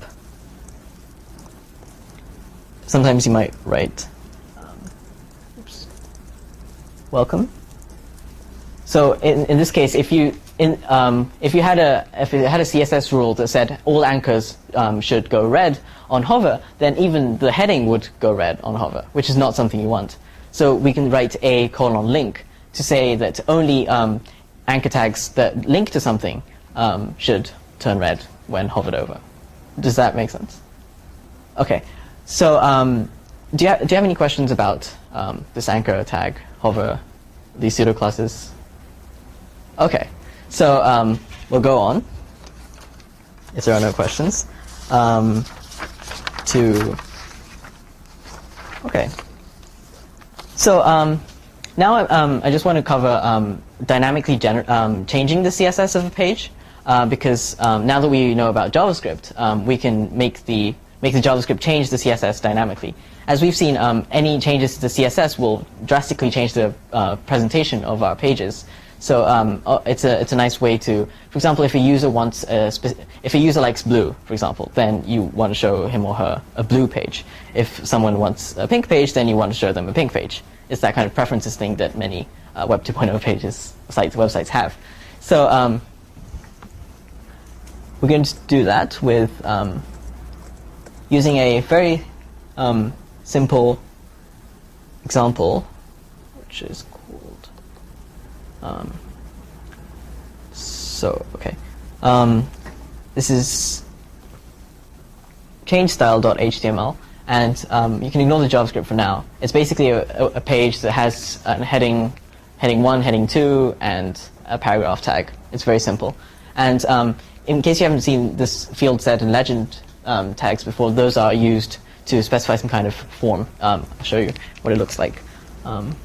Sometimes you might write um, oops, welcome. So in, in this case, if you in um, if you had a if you had a C S S rule that said all anchors um, should go red on hover, then even the heading would go red on hover, which is not something you want. So we can write a colon link to say that only um, anchor tags that link to something um, should turn red when hovered over. Does that make sense? Okay. So um, do you ha- do you have any questions about um, this anchor tag, hover, these pseudo classes? Okay. So um, we'll go on, if there are no questions, um, to, okay. So um, now um, I just want to cover um, dynamically gener um, changing the C S S of a page, uh, because um, now that we know about JavaScript, um, we can make the make the JavaScript change the C S S dynamically. As we've seen, um, any changes to the C S S will drastically change the uh, presentation of our pages. So um, it's a it's a nice way to, for example, if a user wants a if a user likes blue, for example, then you want to show him or her a blue page. If someone wants a pink page, then you want to show them a pink page. It's that kind of preferences thing that many uh, Web two point oh pages sites websites have. So um, we're going to do that with um, using a very um, simple example, which is called. Um, so okay, um, this is changestyle.html, and um, you can ignore the JavaScript for now. It's basically a, a page that has a heading, heading one, heading two, and a paragraph tag. It's very simple. And um, in case you haven't seen this field set and legend um, tags before, those are used to specify some kind of form. Um, I'll show you what it looks like. Um,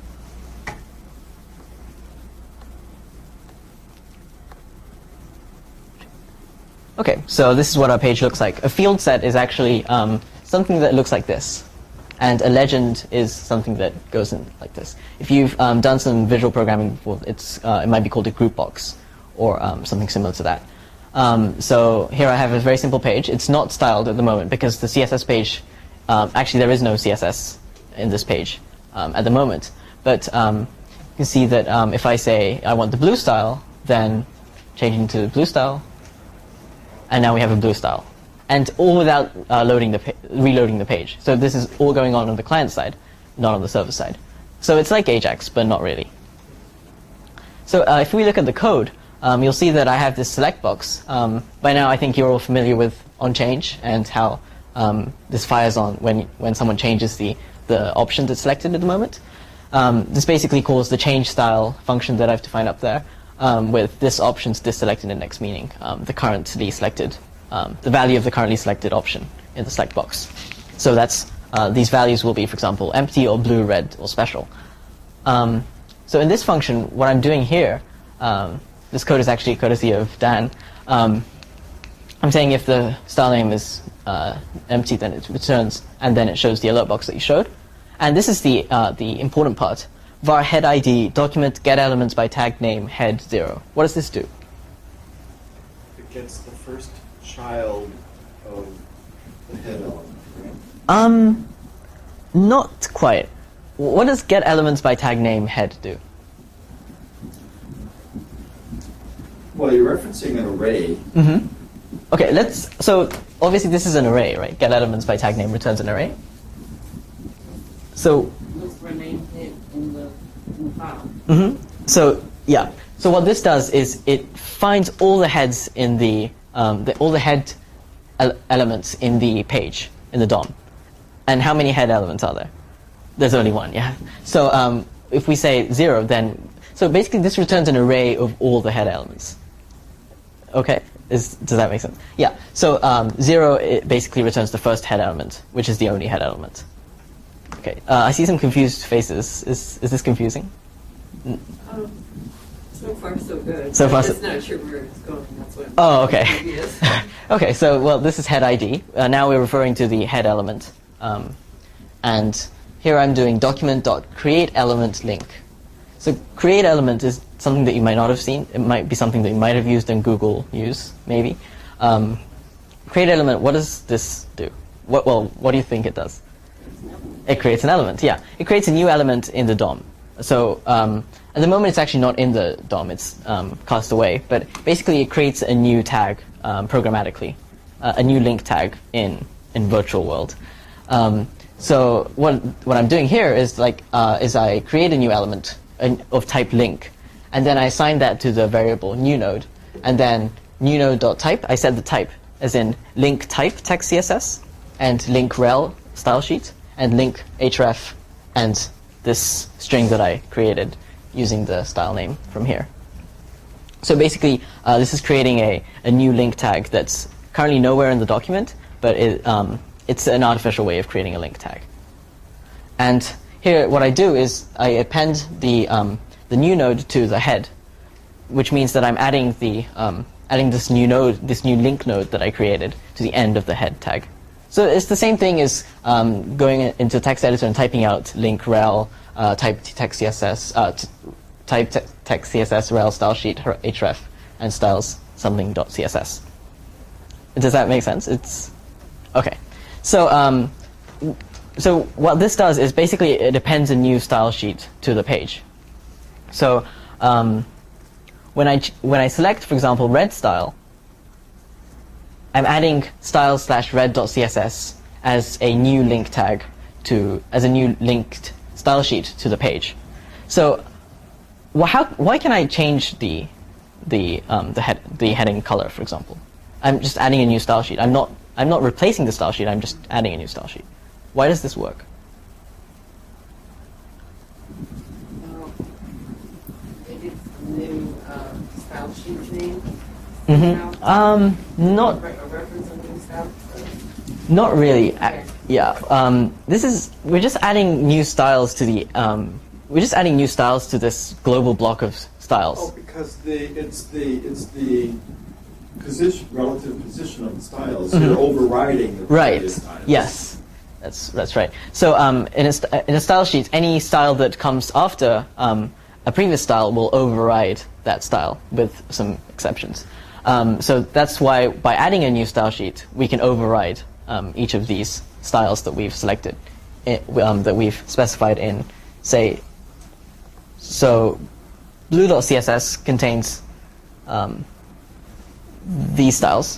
Okay, so this is what our page looks like. A field set is actually um, something that looks like this, and a legend is something that goes in like this. If you've um, done some visual programming before, it's uh, it might be called a group box, or um, something similar to that. Um, so here I have a very simple page. It's not styled at the moment because the C S S page, um, actually there is no C S S in this page um, at the moment. But um, you can see that um, if I say I want the blue style, then changing to blue style. And now we have a blue style, and all without uh, loading the reloading the page. So this is all going on on the client side, not on the server side. So it's like Ajax, but not really. So uh, if we look at the code, um, you'll see that I have this select box. Um, by now, I think you're all familiar with onChange and how um, this fires on when when someone changes the the option that's selected at the moment. Um, this basically calls the change style function that I've defined up there. Um, with this option's disselected index, meaning um, the currently selected, um, the value of the currently selected option in the select box. So that's uh, these values will be, for example, empty or blue, red, or special. Um, so in this function, what I'm doing here, um, this code is actually courtesy of Dan. Um, I'm saying if the style name is uh, empty, then it returns, and then it shows the alert box that you showed. And this is the uh, the important part. Var head I D document get elements by tag name head zero. What does this do?
It gets the first child of the head element, right?
Um, not quite. What does get elements by tag name head do?
Well, you're referencing an array.
Mm-hmm. Okay, let's. So obviously this is an array, right? Get elements by tag name returns an array. So.
Looks for name head in the, in the file.
Mm-hmm. So yeah. So what this does is it finds all the heads in the, um, the all the head ele elements in the page in the D O M. And how many head elements are there? There's only one. Yeah. So um, if we say zero, then so basically this returns an array of all the head elements. Okay. Is, does that make sense? Yeah. So um, zero it basically returns the first head element, which is the only head element. Okay, uh, I see some confused faces. Is is this confusing?
Um, so far, so good.
So far,
I'm
so-
just not sure where it's going. That's what.
Oh, okay.
Yes.
Okay, so well, this is head I D. Uh, now we're referring to the head element, um, and here I'm doing document.createElement link. So create element is something that you might not have seen. It might be something that you might have used in Google Use, maybe. Um, create element. What does this do? What well, what do you think it does? It creates an element, yeah. It creates a new element in the D O M. So um, at the moment, it's actually not in the D O M. It's um, cast away. But basically, it creates a new tag um, programmatically, uh, a new link tag in in virtual world. Um, so what what I'm doing here is like uh, is I create a new element of type link, and then I assign that to the variable new node, and then new node.type. I set the type as in link type text C S S and link rel style sheet. And link href and this string that I created using the style name from here. So basically, uh, this is creating a, a new link tag that's currently nowhere in the document, but it, um, it's an artificial way of creating a link tag. And here what I do is I append the um, the new node to the head, which means that I'm adding the um, adding this new node, this new link node that I created to the end of the head tag. So it's the same thing as um, going into text editor and typing out link rel uh, type text C S S uh, t type te text C S S rel style sheet href and styles something dot C S S. Does that make sense? It's okay. So um, so what this does is basically it appends a new style sheet to the page. So um, when I ch when I select, for example, red style, I'm adding style slash red dot C S S as a new link tag to as a new linked style sheet to the page. So wh how why can I change the the um, the head the heading color, for example? I'm just adding a new style sheet. I'm not I'm not replacing the style sheet. I'm just adding a new style sheet. Why does this work?
Well, maybe it's the new uh, style sheet name.
Mm-hmm. Um, not
A reference of new style.
not really.
Okay.
Uh, yeah. Um, this is we're just adding new styles to the um, we're just adding new styles to this global block of styles.
Oh, because the it's the it's the position relative position of the styles.
Mhm.
You're overriding the
Right.
previous styles.
Yes. That's that's right. So um, in a st in a style sheet, any style that comes after um, a previous style will override that style with some exceptions. Um, so that's why by adding a new style sheet, we can override um, each of these styles that we've selected, i um, that we've specified in, say, so blue dot C S S contains um, these styles.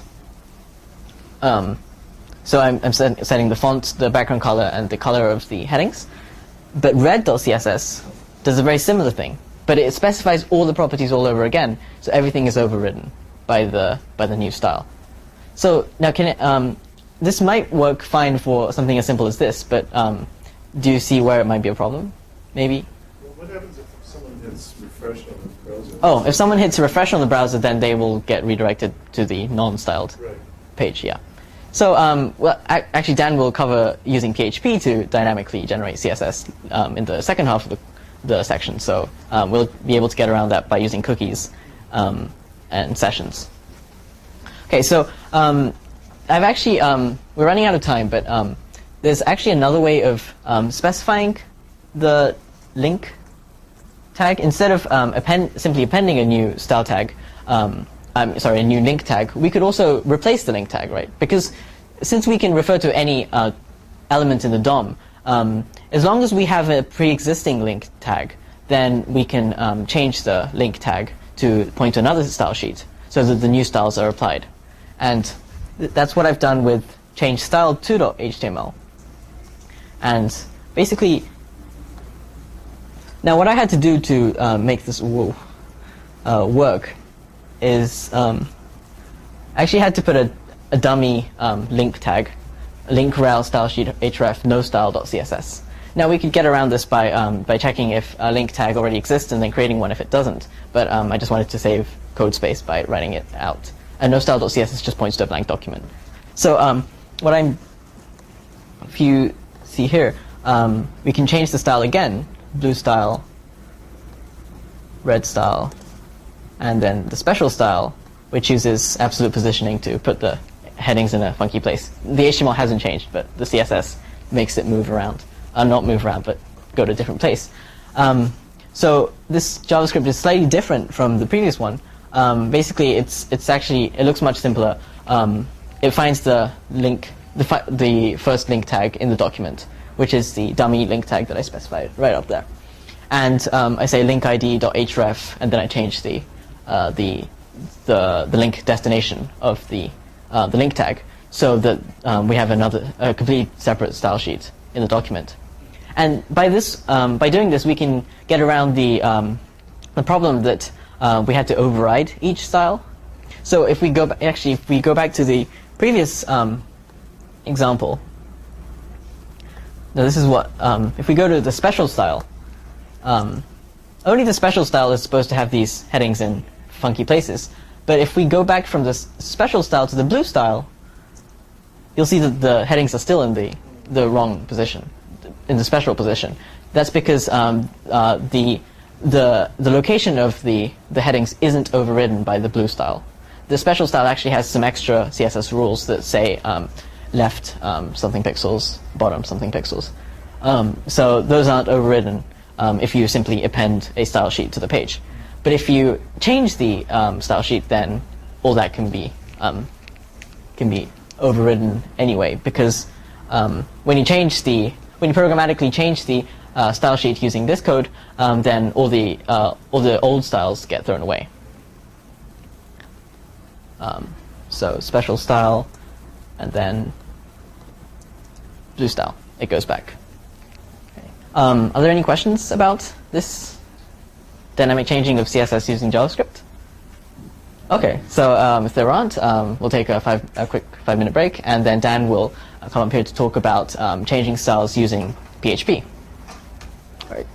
Um, so I'm, I'm set, setting the font, the background color, and the color of the headings. But red dot C S S does a very similar thing, but it specifies all the properties all over again, so everything is overridden by the by the new style. So now, can it, um, this might work fine for something as simple as this, but um, do you see where it might be a problem? Maybe.
Well, what happens if someone hits refresh on the browser?
Oh, if someone hits refresh on the browser, then they will get redirected to the non-styled
Right.
page. Yeah. So um, well, ac actually, Dan will cover using P H P to dynamically generate C S S um, in the second half of the, the section. So um, we'll be able to get around that by using cookies um, and sessions. Okay, so um, I've actually um, we're running out of time, but um, there's actually another way of um, specifying the link tag instead of um, append simply appending a new style tag. Um, I'm sorry, a new link tag. We could also replace the link tag, right? Because since we can refer to any uh, element in the D O M, um, as long as we have a pre-existing link tag, then we can um, change the link tag to point to another style sheet so that the new styles are applied. And th that's what I've done with change style to H T M L. And basically, now what I had to do to uh, make this whoa, uh, work is um, I actually had to put a, a dummy um, link tag, link rel style sheet href no style dot C S S. Now we could get around this by um, by checking if a link tag already exists and then creating one if it doesn't. But um, I just wanted to save code space by writing it out. And no style dot C S S just points to a blank document. So um, what I'm, if you see here, um, we can change the style again, blue style, red style, and then the special style, which uses absolute positioning to put the headings in a funky place. The H T M L hasn't changed, but the C S S makes it move around. Uh, not move around, but go to a different place. Um, so this JavaScript is slightly different from the previous one. Um, basically, it's it's actually it looks much simpler. Um, it finds the link, the fi the first link tag in the document, which is the dummy link tag that I specified right up there, and um, I say link I D dot href, and then I change the uh, the the the link destination of the uh, the link tag so that um, we have another a completely separate style sheet in the document. And by this, um, by doing this, we can get around the um, the problem that uh, we had to override each style. So if we go ba actually, if we go back to the previous um, example, now this is what um, if we go to the special style, um, only the special style is supposed to have these headings in funky places. But if we go back from the s special style to the blue style, you'll see that the headings are still in the the wrong position, in the special position. That's because um, uh, the the the location of the the headings isn't overridden by the blue style. The special style actually has some extra C S S rules that say um, left um, something pixels, bottom something pixels. Um, so those aren't overridden um, if you simply append a style sheet to the page. But if you change the um, style sheet, then all that can be um, can be overridden anyway, because um, when you change the when you programmatically change the uh, style sheet using this code, um, then all the uh, all the old styles get thrown away. Um, so special style, and then blue style. It goes back. Okay. Um, are there any questions about this dynamic changing of C S S using JavaScript? Okay, so um, if there aren't, um, we'll take a, five, a quick five-minute break, and then Dan will uh, come up here to talk about um, changing styles using P H P. All right.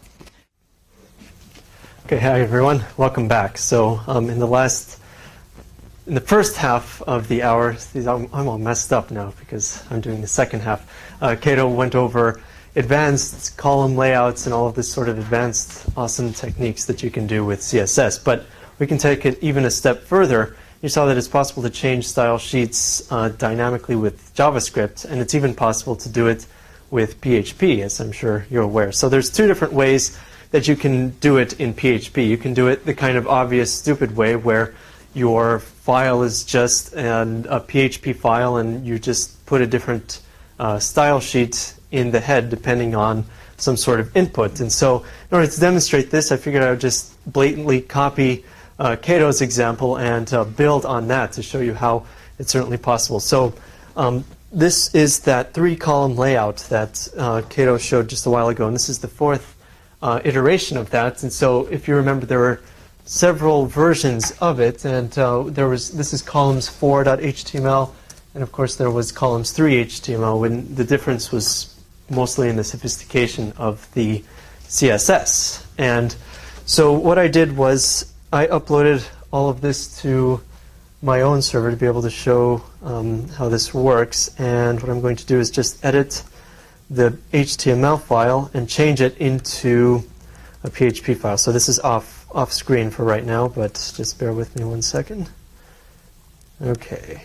Okay, hi everyone. Welcome back. So um, in the last, in the first half of the hour, I'm, I'm all messed up now because I'm doing the second half. Uh, Cato went over advanced column layouts and all of this sort of advanced, awesome techniques that you can do with C S S. But we can take it even a step further. You saw that it's possible to change style sheets uh, dynamically with JavaScript, and it's even possible to do it with P H P, as I'm sure you're aware. So there's two different ways that you can do it in P H P. You can do it the kind of obvious, stupid way where your file is just an, a P H P file, and you just put a different uh, style sheet in the head depending on some sort of input. And so in order to demonstrate this, I figured I would just blatantly copy Uh, Cato's example and uh, build on that to show you how it's certainly possible. So um, this is that three-column layout that uh, Cato showed just a while ago, and this is the fourth uh, iteration of that. And so if you remember, there were several versions of it, and uh, there was this is columns four dot H T M L, and of course there was columns three H T M L, when the difference was mostly in the sophistication of the C S S. And so what I did was I uploaded all of this to my own server to be able to show um, how this works. And what I'm going to do is just edit the H T M L file and change it into a P H P file. So this is off off screen for right now, but just bear with me one second. Okay.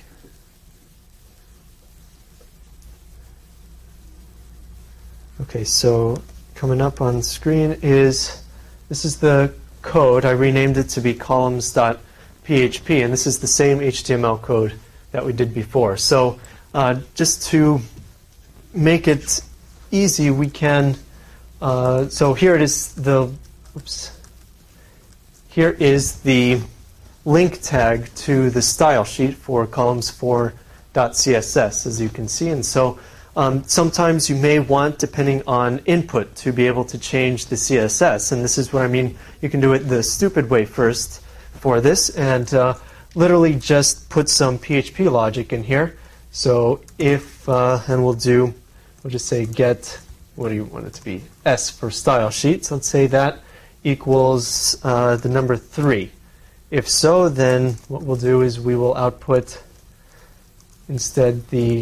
Okay, so coming up on screen is, this is the code. I renamed it to be columns dot P H P, and this is the same H T M L code that we did before. So uh, just to make it easy, we can, uh, so here it is, the, oops, here is the link tag to the style sheet for columns four dot C S S, as you can see. And so Um, sometimes you may want, depending on input, to be able to change the C S S. And this is what I mean. You can do it the stupid way first for this, and uh, literally just put some P H P logic in here. So if, uh, and we'll do, we'll just say get, what do you want it to be? S for style sheet. So let's say that equals uh, the number three. If so, then what we'll do is we will output instead the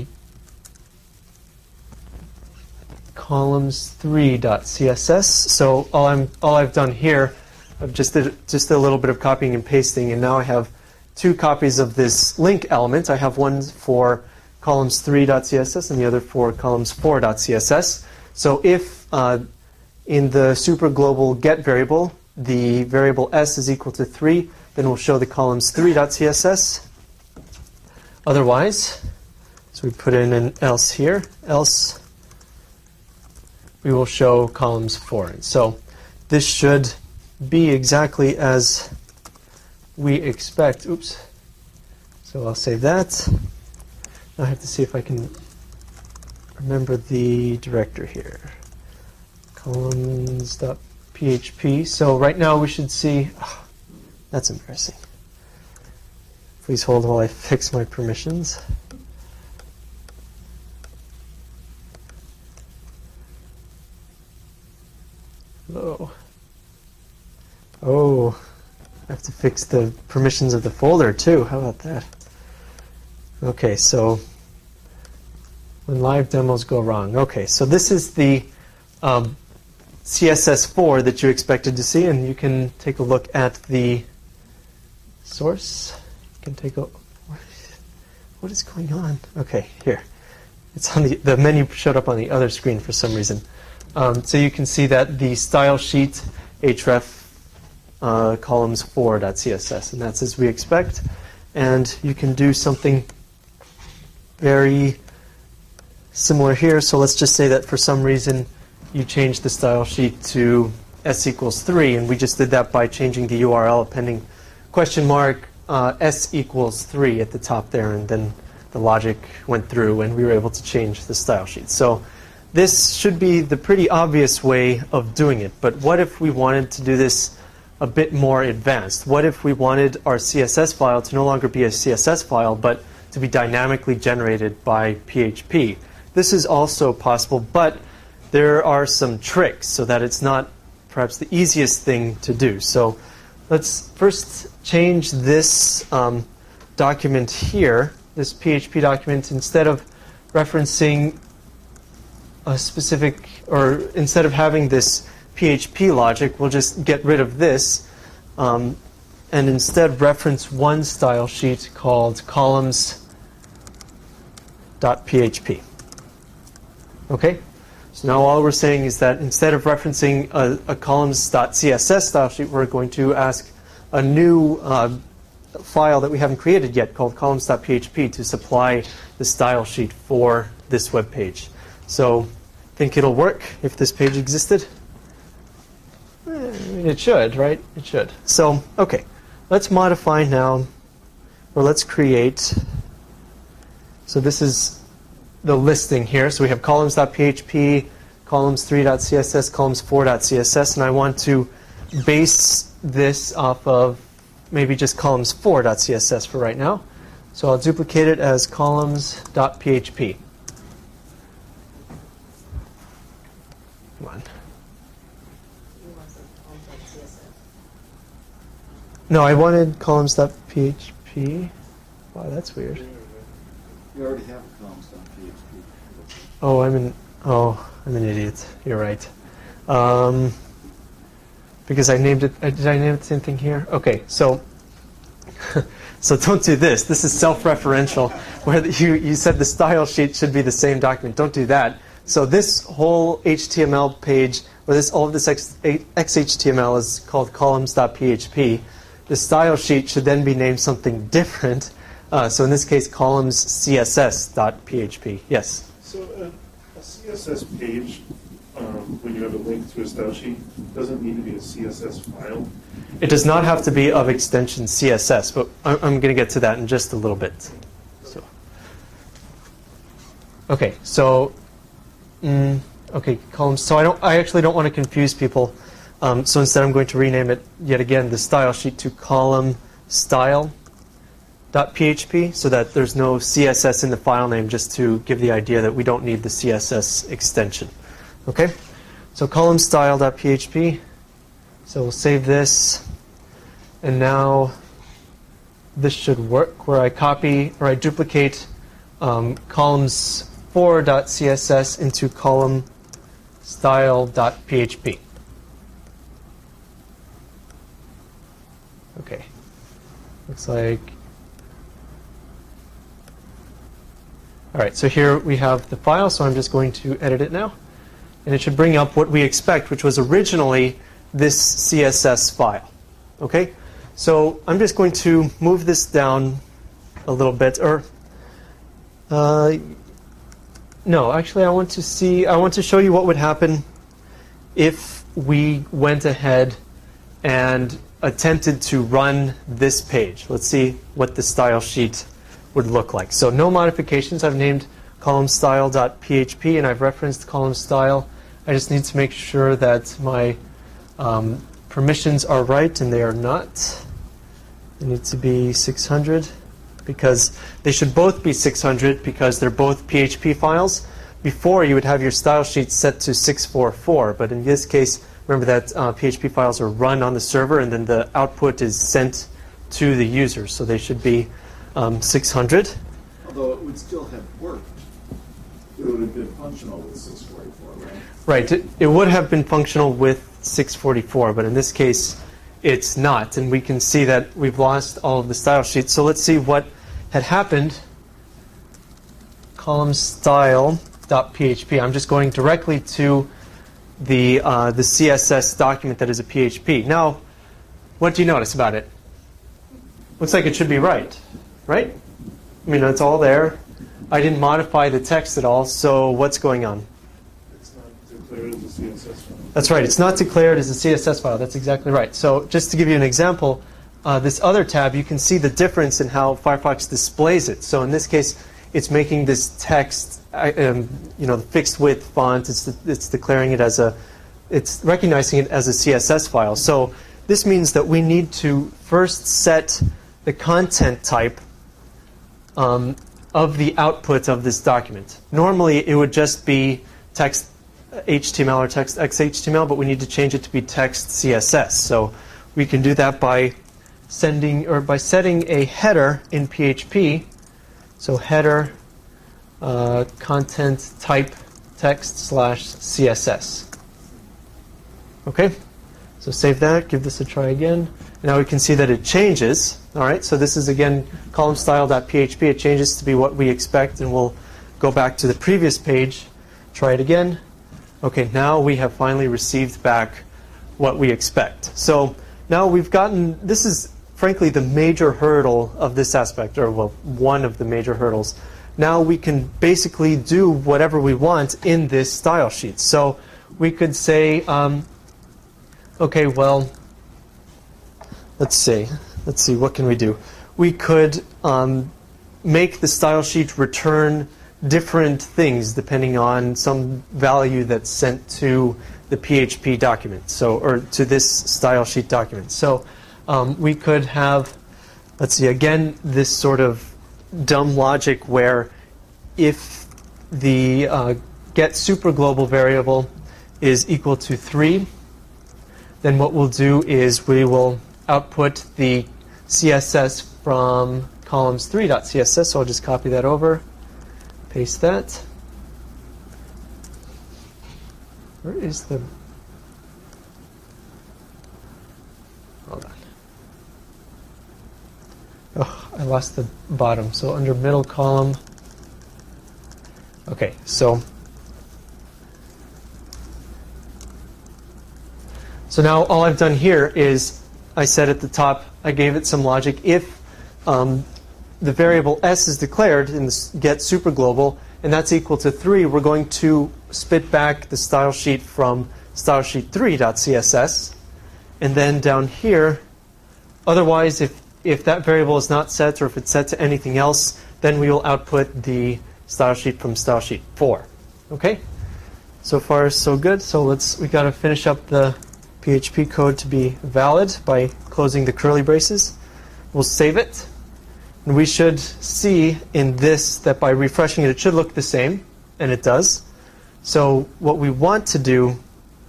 columns three dot C S S. So all I'm all I've done here, I've just did just a little bit of copying and pasting, and now I have two copies of this link element. I have one for columns three dot C S S and the other for columns four dot C S S. So if uh, in the super global get variable the variable s is equal to three, then we'll show the columns three dot C S S. Otherwise, so we put in an else here, else we will show columns four. And so this should be exactly as we expect. Oops. So I'll save that. Now I have to see if I can remember the director here. Columns.php. So right now we should see, oh, that's embarrassing. Please hold while I fix my permissions. Oh. Oh, I have to fix the permissions of the folder too. How about that? Okay, so when live demos go wrong. Okay, so this is the um, C S S four that you expected to see, and you can take a look at the source. You can take a what is, what is going on? Okay, here. It's on the the menu showed up on the other screen for some reason. Um, so you can see that the style sheet href uh, columns four.css, and that's as we expect. And you can do something very similar here. So let's just say that for some reason you change the style sheet to s equals three, and we just did that by changing the U R L, appending question mark uh, s equals three at the top there, and then the logic went through and we were able to change the style sheet. So this should be the pretty obvious way of doing it, but what if we wanted to do this a bit more advanced? What if we wanted our C S S file to no longer be a C S S file, but to be dynamically generated by P H P? This is also possible, but there are some tricks so that it's not perhaps the easiest thing to do. So let's first change this um, document here, this P H P document. Instead of referencing a specific, or instead of having this P H P logic, we'll just get rid of this um, and instead reference one style sheet called columns.php. Okay? So now all we're saying is that instead of referencing a, a columns.css style sheet, we're going to ask a new uh, file that we haven't created yet called columns.php to supply the style sheet for this web page. So think it'll work if this page existed? Eh, it should, right? It should. So, okay. Let's modify now, or let's create. So this is the listing here. So we have columns.php, columns three.css, columns four.css, and I want to base this off of maybe just columns four.css for right now. So I'll duplicate it as columns.php. Come on. No, I wanted columns.php. Wow, that's weird.
You already have a columns.php.
Oh, I'm an oh, I'm an idiot. You're right. Um, because I named it. Uh, did I name it the same thing here? Okay, so so don't do this. This is self-referential, where you you said the style sheet should be the same document. Don't do that. So this whole H T M L page, or this all of this X, X H T M L is called columns.php. The style sheet should then be named something different. Uh, so in this case, columns C S S.php. Yes.
So uh, a C S S page, um, when you have a link to a style sheet, doesn't need to be a C S S file.
It does not have to be of extension C S S, but I'm, I'm going to get to that in just a little bit. So, okay. So, mm, okay, columns. So I don't. I actually don't want to confuse people. Um, so instead, I'm going to rename it yet again the style sheet to column style. .php, so that there's no C S S in the file name, just to give the idea that we don't need the C S S extension. Okay, so column style.php. So we'll save this, and now this should work. Where I copy or I duplicate um, columns four.css into column style.php. Okay, looks like. All right, so here we have the file, so I'm just going to edit it now. And it should bring up what we expect, which was originally this C S S file. Okay, so I'm just going to move this down a little bit, or uh, no, actually I want to see, I want to show you what would happen if we went ahead and attempted to run this page. Let's see what the style sheet would look like. So no modifications. I've named column style.php and I've referenced column style. I just need to make sure that my um, permissions are right, and they are not. They need to be six hundred because they should both be six hundred because they're both P H P files. Before, you would have your style sheet set to six forty-four, but in this case, remember that uh, P H P files are run on the server and then the output is sent to the user, so they should be Um, six hundred.
Although it would still have worked. It would have been functional with six forty-four, right?
Right. It, it would have been functional with six forty-four, but in this case, it's not. And we can see that we've lost all of the style sheets. So let's see what had happened. Column style.php. I'm just going directly to the, uh, the C S S document that is a P H P. Now, what do you notice about it? Looks like it should be right, right? I mean, it's all there. I didn't modify the text at all, so what's going on?
It's not declared as a C S S file.
That's right. It's not declared as a C S S file. That's exactly right. So just to give you an example, uh, this other tab, you can see the difference in how Firefox displays it. So in this case, it's making this text, um, you know, the fixed width font. It's it's declaring it as a, it's recognizing it as a C S S file. So this means that we need to first set the content type um, of the output of this document. Normally, it would just be text H T M L or text X H T M L, but we need to change it to be text C S S. So we can do that by sending or by setting a header in P H P. So header uh, content type text slash C S S. Okay, so save that. Give this a try again. Now we can see that it changes. All right, so this is again column style.php. It changes to be what we expect, and we'll go back to the previous page. Try it again. Okay, now we have finally received back what we expect. So now we've gotten, this is frankly the major hurdle of this aspect, or well, one of the major hurdles. Now we can basically do whatever we want in this style sheet. So we could say, um, okay, well, let's see. Let's see, what can we do? We could um, make the style sheet return different things depending on some value that's sent to the P H P document, so or to this style sheet document. So um, we could have, let's see, again, this sort of dumb logic where if the uh, get superglobal variable is equal to three, then what we'll do is we will output the C S S from columns three.css. So I'll just copy that over, paste that. Where is the... Hold on. Oh, I lost the bottom. So under middle column. Okay, so so now all I've done here is I said at the top, I gave it some logic. If um, the variable s is declared in the get superglobal, and that's equal to three, we're going to spit back the style sheet from stylesheet three.css. And then down here, otherwise, if, if that variable is not set, or if it's set to anything else, then we will output the style sheet from stylesheet four. Okay? So far, so good. So let's, we got to finish up the P H P code to be valid by closing the curly braces. We'll save it. And we should see in this that by refreshing it, it should look the same, and it does. So what we want to do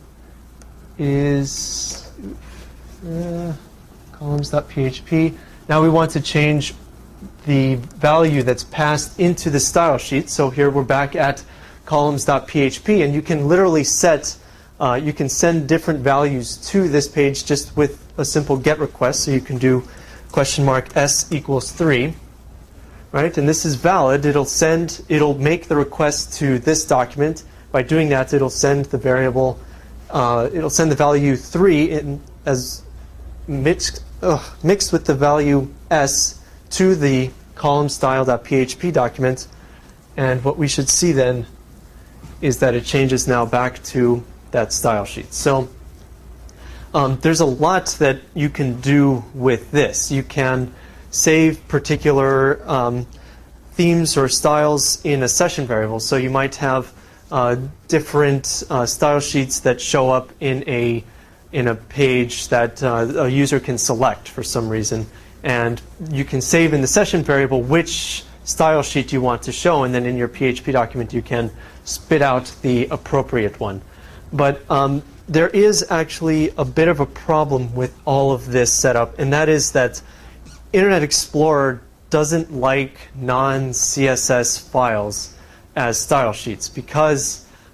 is uh, columns.php. Now we want to change the value that's passed into the style sheet. So here we're back at columns.php, and you can literally set, uh, you can send different values to this page just with a simple get request. So you can do question mark s equals three, right? And this is valid. It'll send, it'll make the request to this document. By doing that, it'll send the variable, uh, it'll send the value three in, as mixed, ugh, mixed with the value s to the column style.php document. And what we should see then is that it changes now back to that style sheet. So um, there's a lot that you can do with this. You can save particular um, themes or styles in a session variable. So you might have uh, different uh, style sheets that show up in a in a page that uh, a user can select for some reason. And you can save in the session variable which style sheet you want to show, and then in your P H P document you can spit out the appropriate one. But um, there is actually a bit of a problem with all of this setup, and that is that Internet Explorer doesn't like non-C S S files as style sheets, because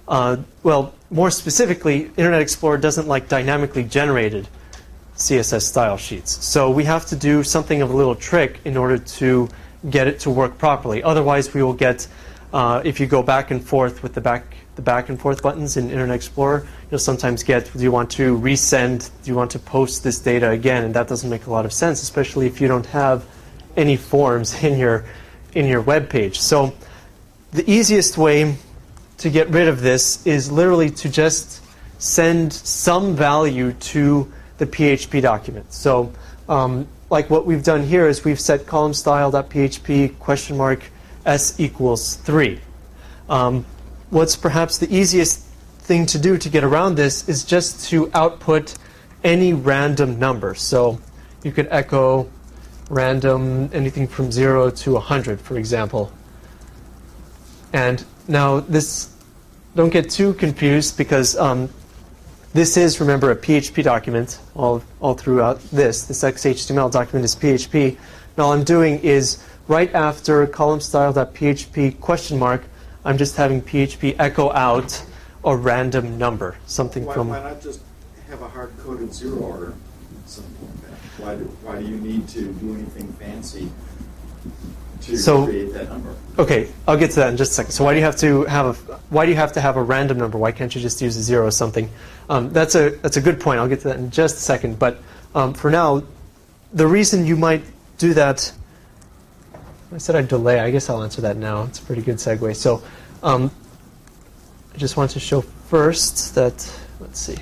uh, well, more specifically, Internet Explorer doesn't like dynamically generated C S S style sheets. So we have to do something of a little trick in order to get it to work properly. Otherwise, we will get, uh, if you go back and forth with the back, the back and forth buttons in Internet Explorer, you'll sometimes get, do you want to resend, do you want to post this data again? And that doesn't make a lot of sense, especially if you don't have any forms in your, in your web page. So the easiest way to get rid of this is literally to just send some value to the P H P document. So um, like what we've done here is we've set column style.php question mark s equals three. Um, what's perhaps the easiest thing to do to get around this is just to output any random number. So you could echo random anything from zero to one hundred, for example. And now this, don't get too confused because um, this is, remember, a P H P document all, all throughout this. This X H T M L document is P H P. And all I'm doing is right after column style.php question mark, I'm just having P H P echo out a random number, something
why,
from...
Why not just have a hard-coded zero or something like that? Why do, why do you need to do anything fancy to
So-
create that number?
Okay, I'll get to that in just a second. So why do you have to have a why do you have to have a random number? Why can't you just use a zero or something? Um, that's a that's a good point. I'll get to that in just a second. But um, for now, the reason you might do that, I said I'd delay. I guess I'll answer that now. It's a pretty good segue. So um, I just want to show first that, let's see.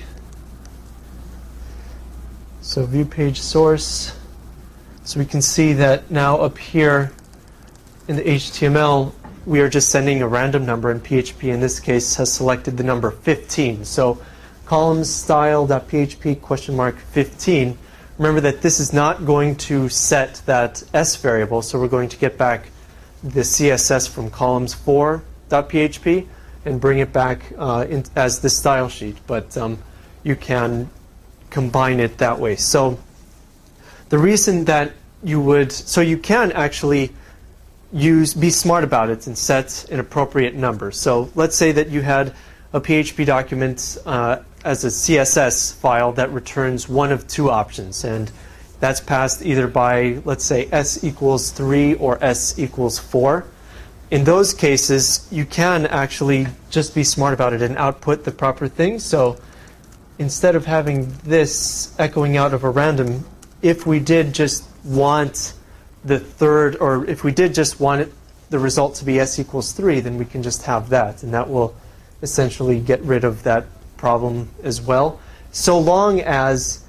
So view page source. So we can see that now up here in the H T M L, we are just sending a random number, and P H P in this case has selected the number fifteen. So column style.php question mark fifteen. Remember that this is not going to set that S variable, so we're going to get back the C S S from columns four.php and bring it back uh, in, as the style sheet. But um, you can combine it that way. So the reason that you would, so you can actually use, be smart about it and set an appropriate number. So let's say that you had a P H P document uh, as a C S S file that returns one of two options, and that's passed either by, let's say, s equals three or s equals four. In those cases, you can actually just be smart about it and output the proper thing. So instead of having this echoing out of a random, if we did just want the third, or if we did just want it, the result to be s equals three, then we can just have that, and that will essentially get rid of that problem as well, so long as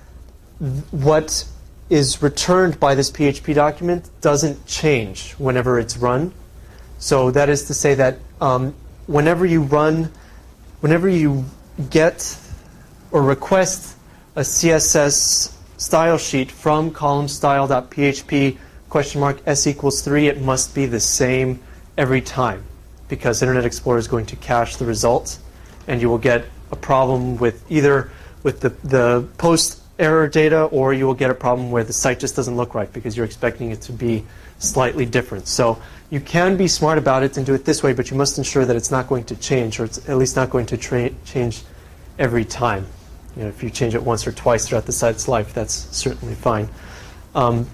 what is returned by this P H P document doesn't change whenever it's run. So that is to say that um, whenever you run, whenever you get or request a C S S style sheet from column style.php question mark s equals three, it must be the same every time, because Internet Explorer is going to cache the result, and you will get a problem with either with the, the post error data, or you will get a problem where the site just doesn't look right because you're expecting it to be slightly different. So you can be smart about it and do it this way, but you must ensure that it's not going to change, or it's at least not going to tra change every time. You know, if you change it once or twice throughout the site's life, that's certainly fine. Um,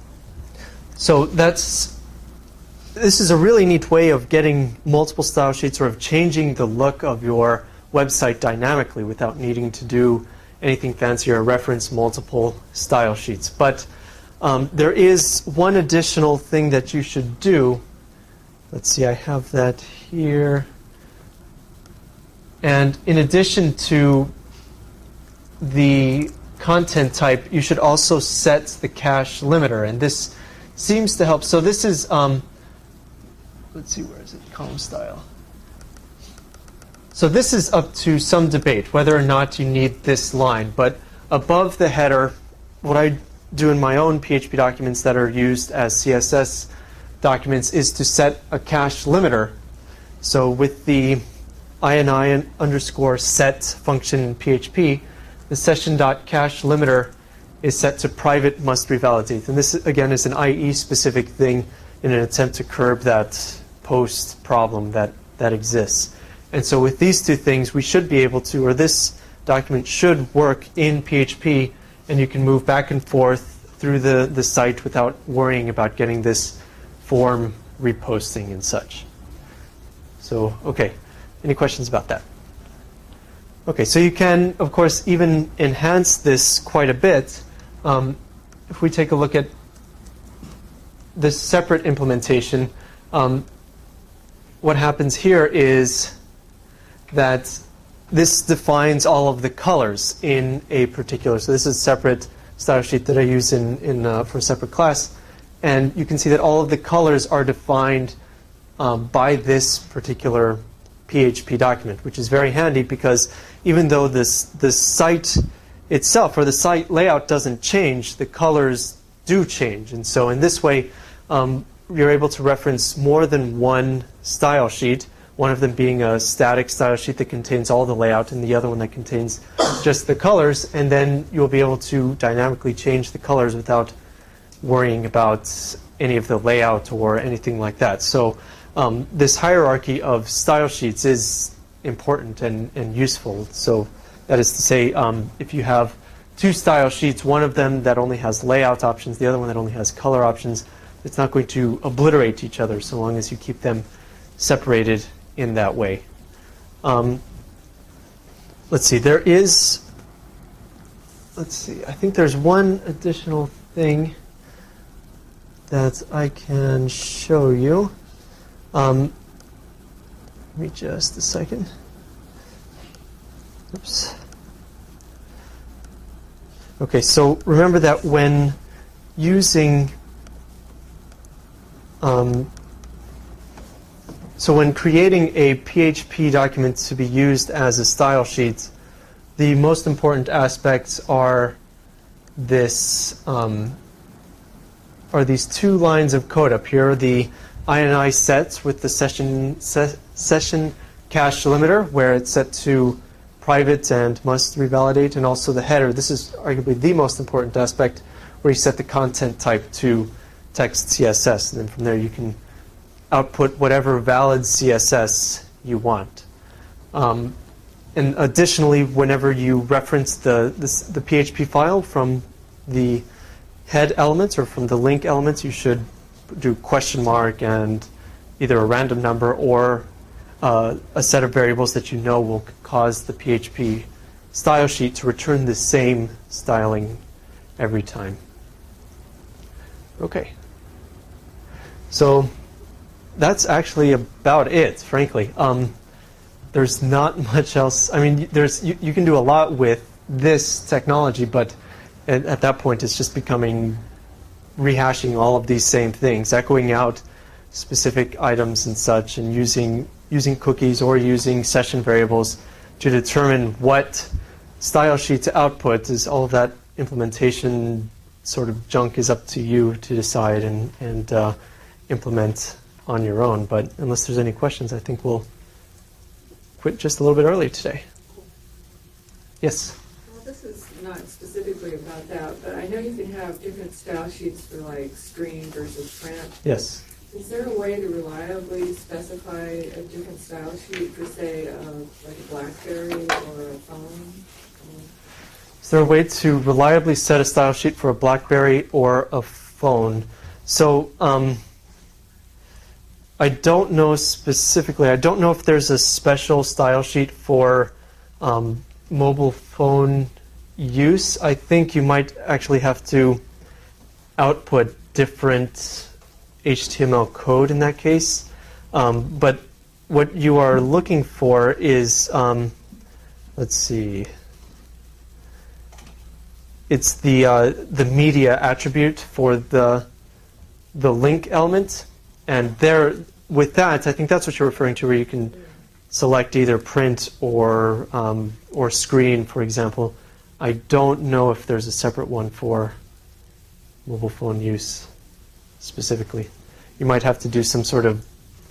so that's this is a really neat way of getting multiple style sheets, or of changing the look of your website dynamically without needing to do anything fancy or reference multiple style sheets. But um, there is one additional thing that you should do. Let's see, I have that here. And in addition to the content type, you should also set the cache limiter, and this seems to help. So this is, um, let's see, where is it? Column style. So this is up to some debate whether or not you need this line, but above the header, what I do in my own P H P documents that are used as C S S documents is to set a cache limiter. So with the ini underscore set function in P H P, the session.cache limiter is set to private must revalidate. And this, again, is an I E specific thing in an attempt to curb that post problem that, that exists. And so with these two things, we should be able to, or this document should work in P H P, and you can move back and forth through the, the site without worrying about getting this form reposting and such. So, okay, any questions about that? Okay, so you can, of course, even enhance this quite a bit. Um, if we take a look at this separate implementation, um, what happens here is that this defines all of the colors in a particular, so this is a separate style sheet that I use in, in, uh, for a separate class, and you can see that all of the colors are defined um, by this particular P H P document, which is very handy because even though this, this site itself or the site layout doesn't change, the colors do change. And so in this way, um, you're able to reference more than one style sheet, one of them being a static style sheet that contains all the layout and the other one that contains just the colors, and then you'll be able to dynamically change the colors without worrying about any of the layout or anything like that. So um, this hierarchy of style sheets is important and, and useful. So that is to say, um, if you have two style sheets, one of them that only has layout options, the other one that only has color options, it's not going to obliterate each other so long as you keep them separated in that way. Um, let's see, there is, let's see, I think there's one additional thing that I can show you. Um, give me just a second. Oops. Okay, so remember that when using um, So when creating a P H P document to be used as a style sheet, the most important aspects are this um, are these two lines of code up here, the I N I sets with the session se session cache limiter, where it's set to private and must revalidate, and also the header. This is arguably the most important aspect, where you set the content type to text C S S, and then from there you can output whatever valid C S S you want. Um, and additionally, whenever you reference the, the, the P H P file from the head elements or from the link elements, you should do question mark and either a random number or uh, a set of variables that you know will cause the P H P style sheet to return the same styling every time. Okay. So that's actually about it, frankly. Um, there's not much else. I mean, there's you, you can do a lot with this technology, but at, at that point, it's just becoming rehashing all of these same things, echoing out specific items and such, and using using cookies or using session variables to determine what style sheet to output. Is all of that implementation sort of junk is up to you to decide and and uh, implement on your own. But unless there's any questions, I think we'll quit just a little bit early today. Yes?
Well, this is not specifically about that, but I know you can have different style sheets for like screen versus print.
Yes.
Is there a way to reliably specify a different style sheet for, say, uh, like a BlackBerry or a phone?
Is there a way to reliably set a style sheet for a BlackBerry or a phone? So, um, I don't know specifically. I don't know if there's a special style sheet for um, mobile phone use. I think you might actually have to output different H T M L code in that case. Um, but what you are looking for is, um, let's see, it's the uh, the media attribute for the the link element, and there. With that, I think that's what you're referring to, where you can select either print or um, or screen, for example. I don't know if there's a separate one for mobile phone use specifically. You might have to do some sort of,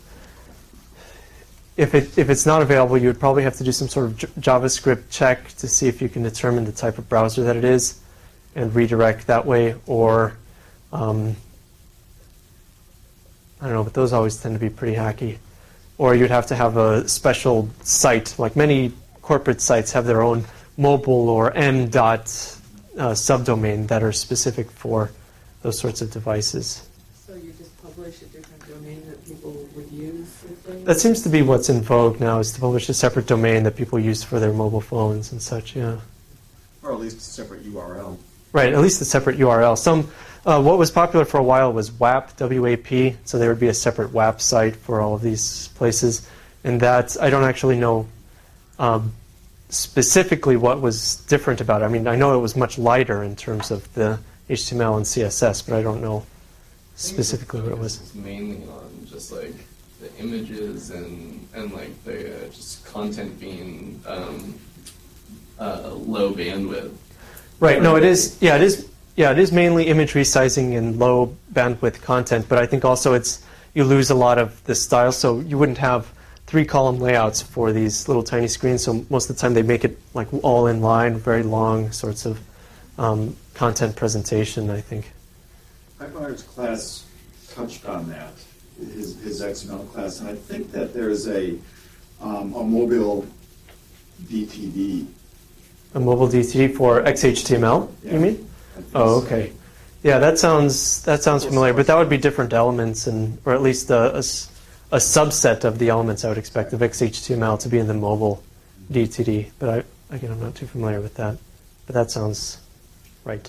if it if it's not available, you would probably have to do some sort of JavaScript check to see if you can determine the type of browser that it is and redirect that way, or um, I don't know, but those always tend to be pretty hacky. or you'd have to have a special site. Like many corporate sites have their own mobile or M dot uh, subdomain that are specific for those sorts of devices.
So you just publish a different domain that people would use? If they
That seems to be what's in vogue now, is to publish a separate domain that people use for their mobile phones and such, yeah.
Or at least a separate U R L.
Right, at least a separate U R L. Some, uh, what was popular for a while was W A P, W A P, so there would be a separate W A P site for all of these places. And that, I don't actually know um, specifically what was different about it. I mean, I know it was much lighter in terms of the H T M L and C S S, but I don't know specifically what it was.
It's mainly on just like the images and and like the uh, just content being um, uh, low bandwidth.
Right. No, it is. Yeah, it is. Yeah, it is mainly image resizing and low bandwidth content. But I think also it's you lose a lot of the style. So you wouldn't have three column layouts for these little tiny screens. So most of the time they make it like all in line, very long sorts of um, content presentation, I think.
Heitmeyer's class touched on that, his, his X M L class, and I think that there's a, um, a mobile D T D.
A mobile D T D for X H T M L,
Yeah,
you mean?
I think
Oh,
so.
okay. Yeah, that sounds that sounds familiar, but that would be different elements, and or at least a, a s- a subset of the elements I would expect of X H T M L to be in the mobile D T D. But I, again, I'm not too familiar with that. But that sounds right.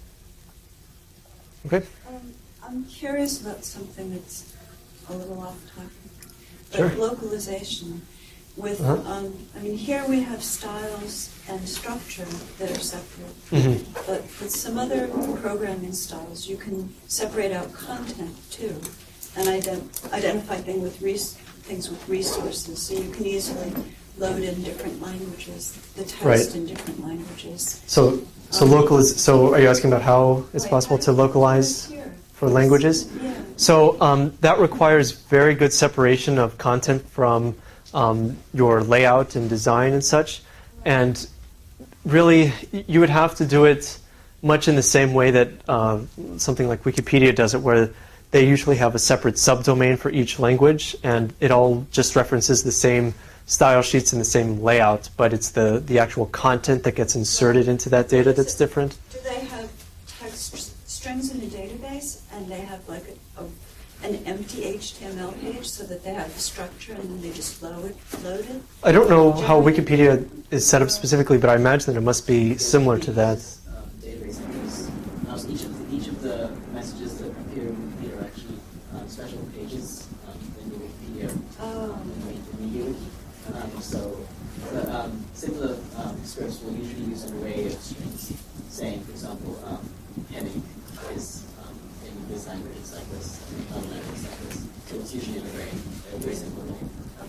Okay.
Um, I'm curious about something that's a little off topic. But
Sure.
localization. With,
Uh-huh.
um, I mean, here we have styles and structure that are separate.
Mhm.
But with some other programming styles, you can separate out content too, and ident- identify thing with res- things with resources. So you can easily load in different languages, the text
Right.
in different languages.
So so
Um,
localiz- So are you asking about how it's
Right,
possible
how
to
do you
localize
do it here?
for languages?
Yeah.
So um, that requires very good separation of content from um, your layout and design and such. And really, y- you would have to do it much in the same way that uh, something like Wikipedia does it, where they usually have a separate subdomain for each language, and it all just references the same style sheets and the same layout, but it's the, the actual content that gets inserted into that data that's different.
Do they have text strings in a database, and they have like a, a, an empty H T M L page so that they have the structure and then they just load it? Load it?
I don't know how Wikipedia is set up specifically, but I imagine that it must be similar to that.
Um, database entries. Um, each of the, each of the messages that appear in Wikipedia are actually um, special pages um, in the Wikipedia
Oh.
um, in the media wiki. Um, so the, um, similar um, scripts will usually use an array of strings, saying, for example, um, heading is um, in this language it's like this, in another language it's like this. So it's usually an array, a very simple array.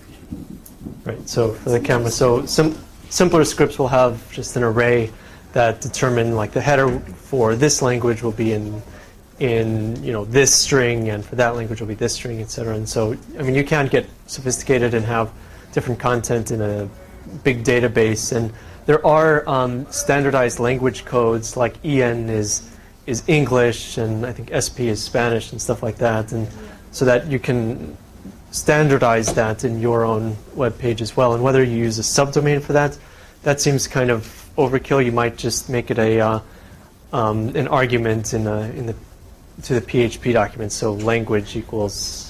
Right, so for the camera, so sim- simpler scripts will have just an array that determine like the header for this language will be in in you know this string, and for that language will be this string, et cetera. And so, I mean, you can get sophisticated and have different content in a big database, and there are um, standardized language codes, like E N is is English, and I think S P is Spanish, and stuff like that, and so that you can standardize that in your own web page as well. And whether you use a subdomain for that, that seems kind of overkill. You might just make it a uh, um, an argument in a, in the to the P H P document. So language equals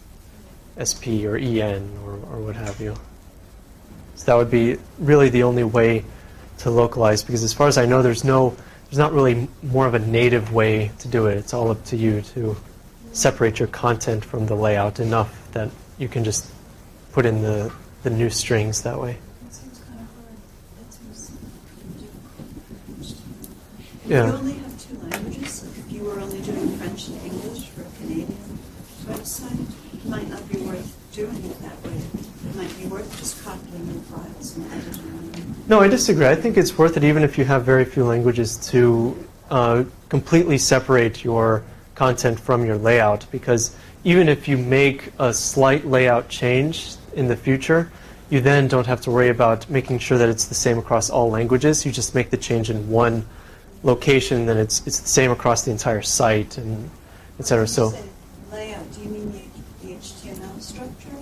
S P or E N or, or what have you. So that would be really the only way to localize, because as far as I know, there's no there's not really more of a native way to do it. It's all up to you to separate your content from the layout enough that you can just put in the, the new strings that way.
That seems kind of hard. That seems difficult. If
Yeah.
you only have two languages, like if you were only doing French and English for a Canadian website, it might not be worth doing it that way. It might be worth just copying the files and editing them.
No, I disagree. I think it's worth it, even if you have very few languages, to uh, completely separate your content from your layout, because even if you make a slight layout change in the future, you then don't have to worry about making sure that it's the same across all languages. You just make the change in one location, then it's it's the same across the entire site, and et cetera.
When you
So,
say layout, do you mean the, the H T M L structure? Or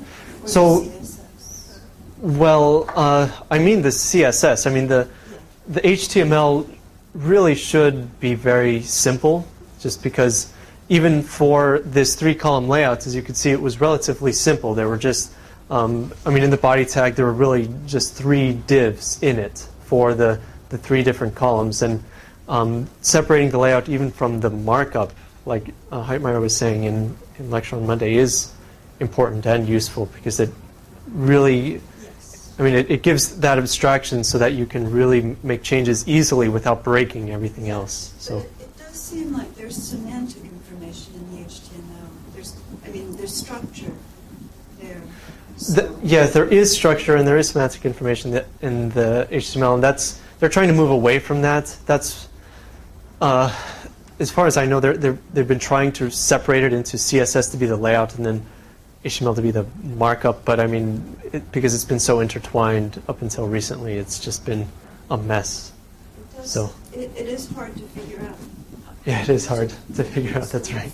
So,
C S S?
well, uh, I mean the C S S. I mean the the H T M L really should be very simple, just because even for this three-column layout, as you can see, it was relatively simple. There were just, um, I mean, in the body tag, there were really just three divs in it for the, the three different columns. And um, separating the layout even from the markup, like uh, Heitmeyer was saying in, in lecture on Monday, is important and useful because it really, I mean, it, it gives that abstraction so that you can really make changes easily without breaking everything else. So.
But it, it does seem like there's semantic information in the H T M L. There's, I mean, there's structure there. So.
The, yeah, there is structure and there is semantic information that in the H T M L, and that's they're trying to move away from that. That's, uh, as far as I know, they're, they're, they've been trying to separate it into C S S to be the layout and then H T M L to be the markup. But I mean, it, because it's been so intertwined up until recently, it's just been a mess.
It does,
So
it, it is hard to figure out.
yeah, it is hard to figure out. That's right.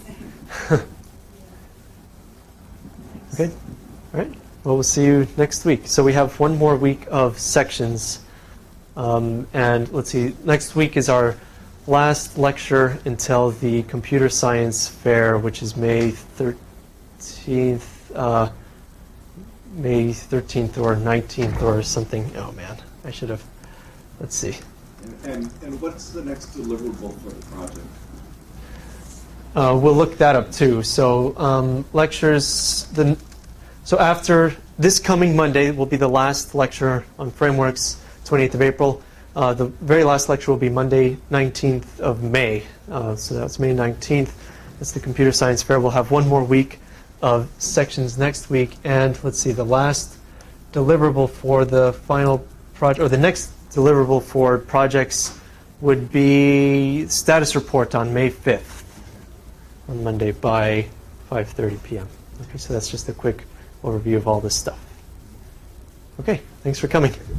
Okay. All right. Well, we'll see you next week. So we have one more week of sections. Um, and let's see, next week is our last lecture until the computer science fair, which is May thirteenth, uh, May thirteenth or nineteenth or something. Oh man, I should have, let's see.
And, and, and what's the next deliverable for the project?
Uh, we'll look that up too. So um, lectures, the, so after this coming Monday will be the last lecture on frameworks, twenty-eighth of April. Uh, the very last lecture will be Monday, nineteenth of May. Uh, so that's May nineteenth. That's the computer science fair. We'll have one more week of sections next week. And let's see, the last deliverable for the final project, or the next deliverable for projects would be status report on May fifth, on Monday by five thirty p m Okay, so that's just a quick overview of all this stuff. Okay, thanks for coming.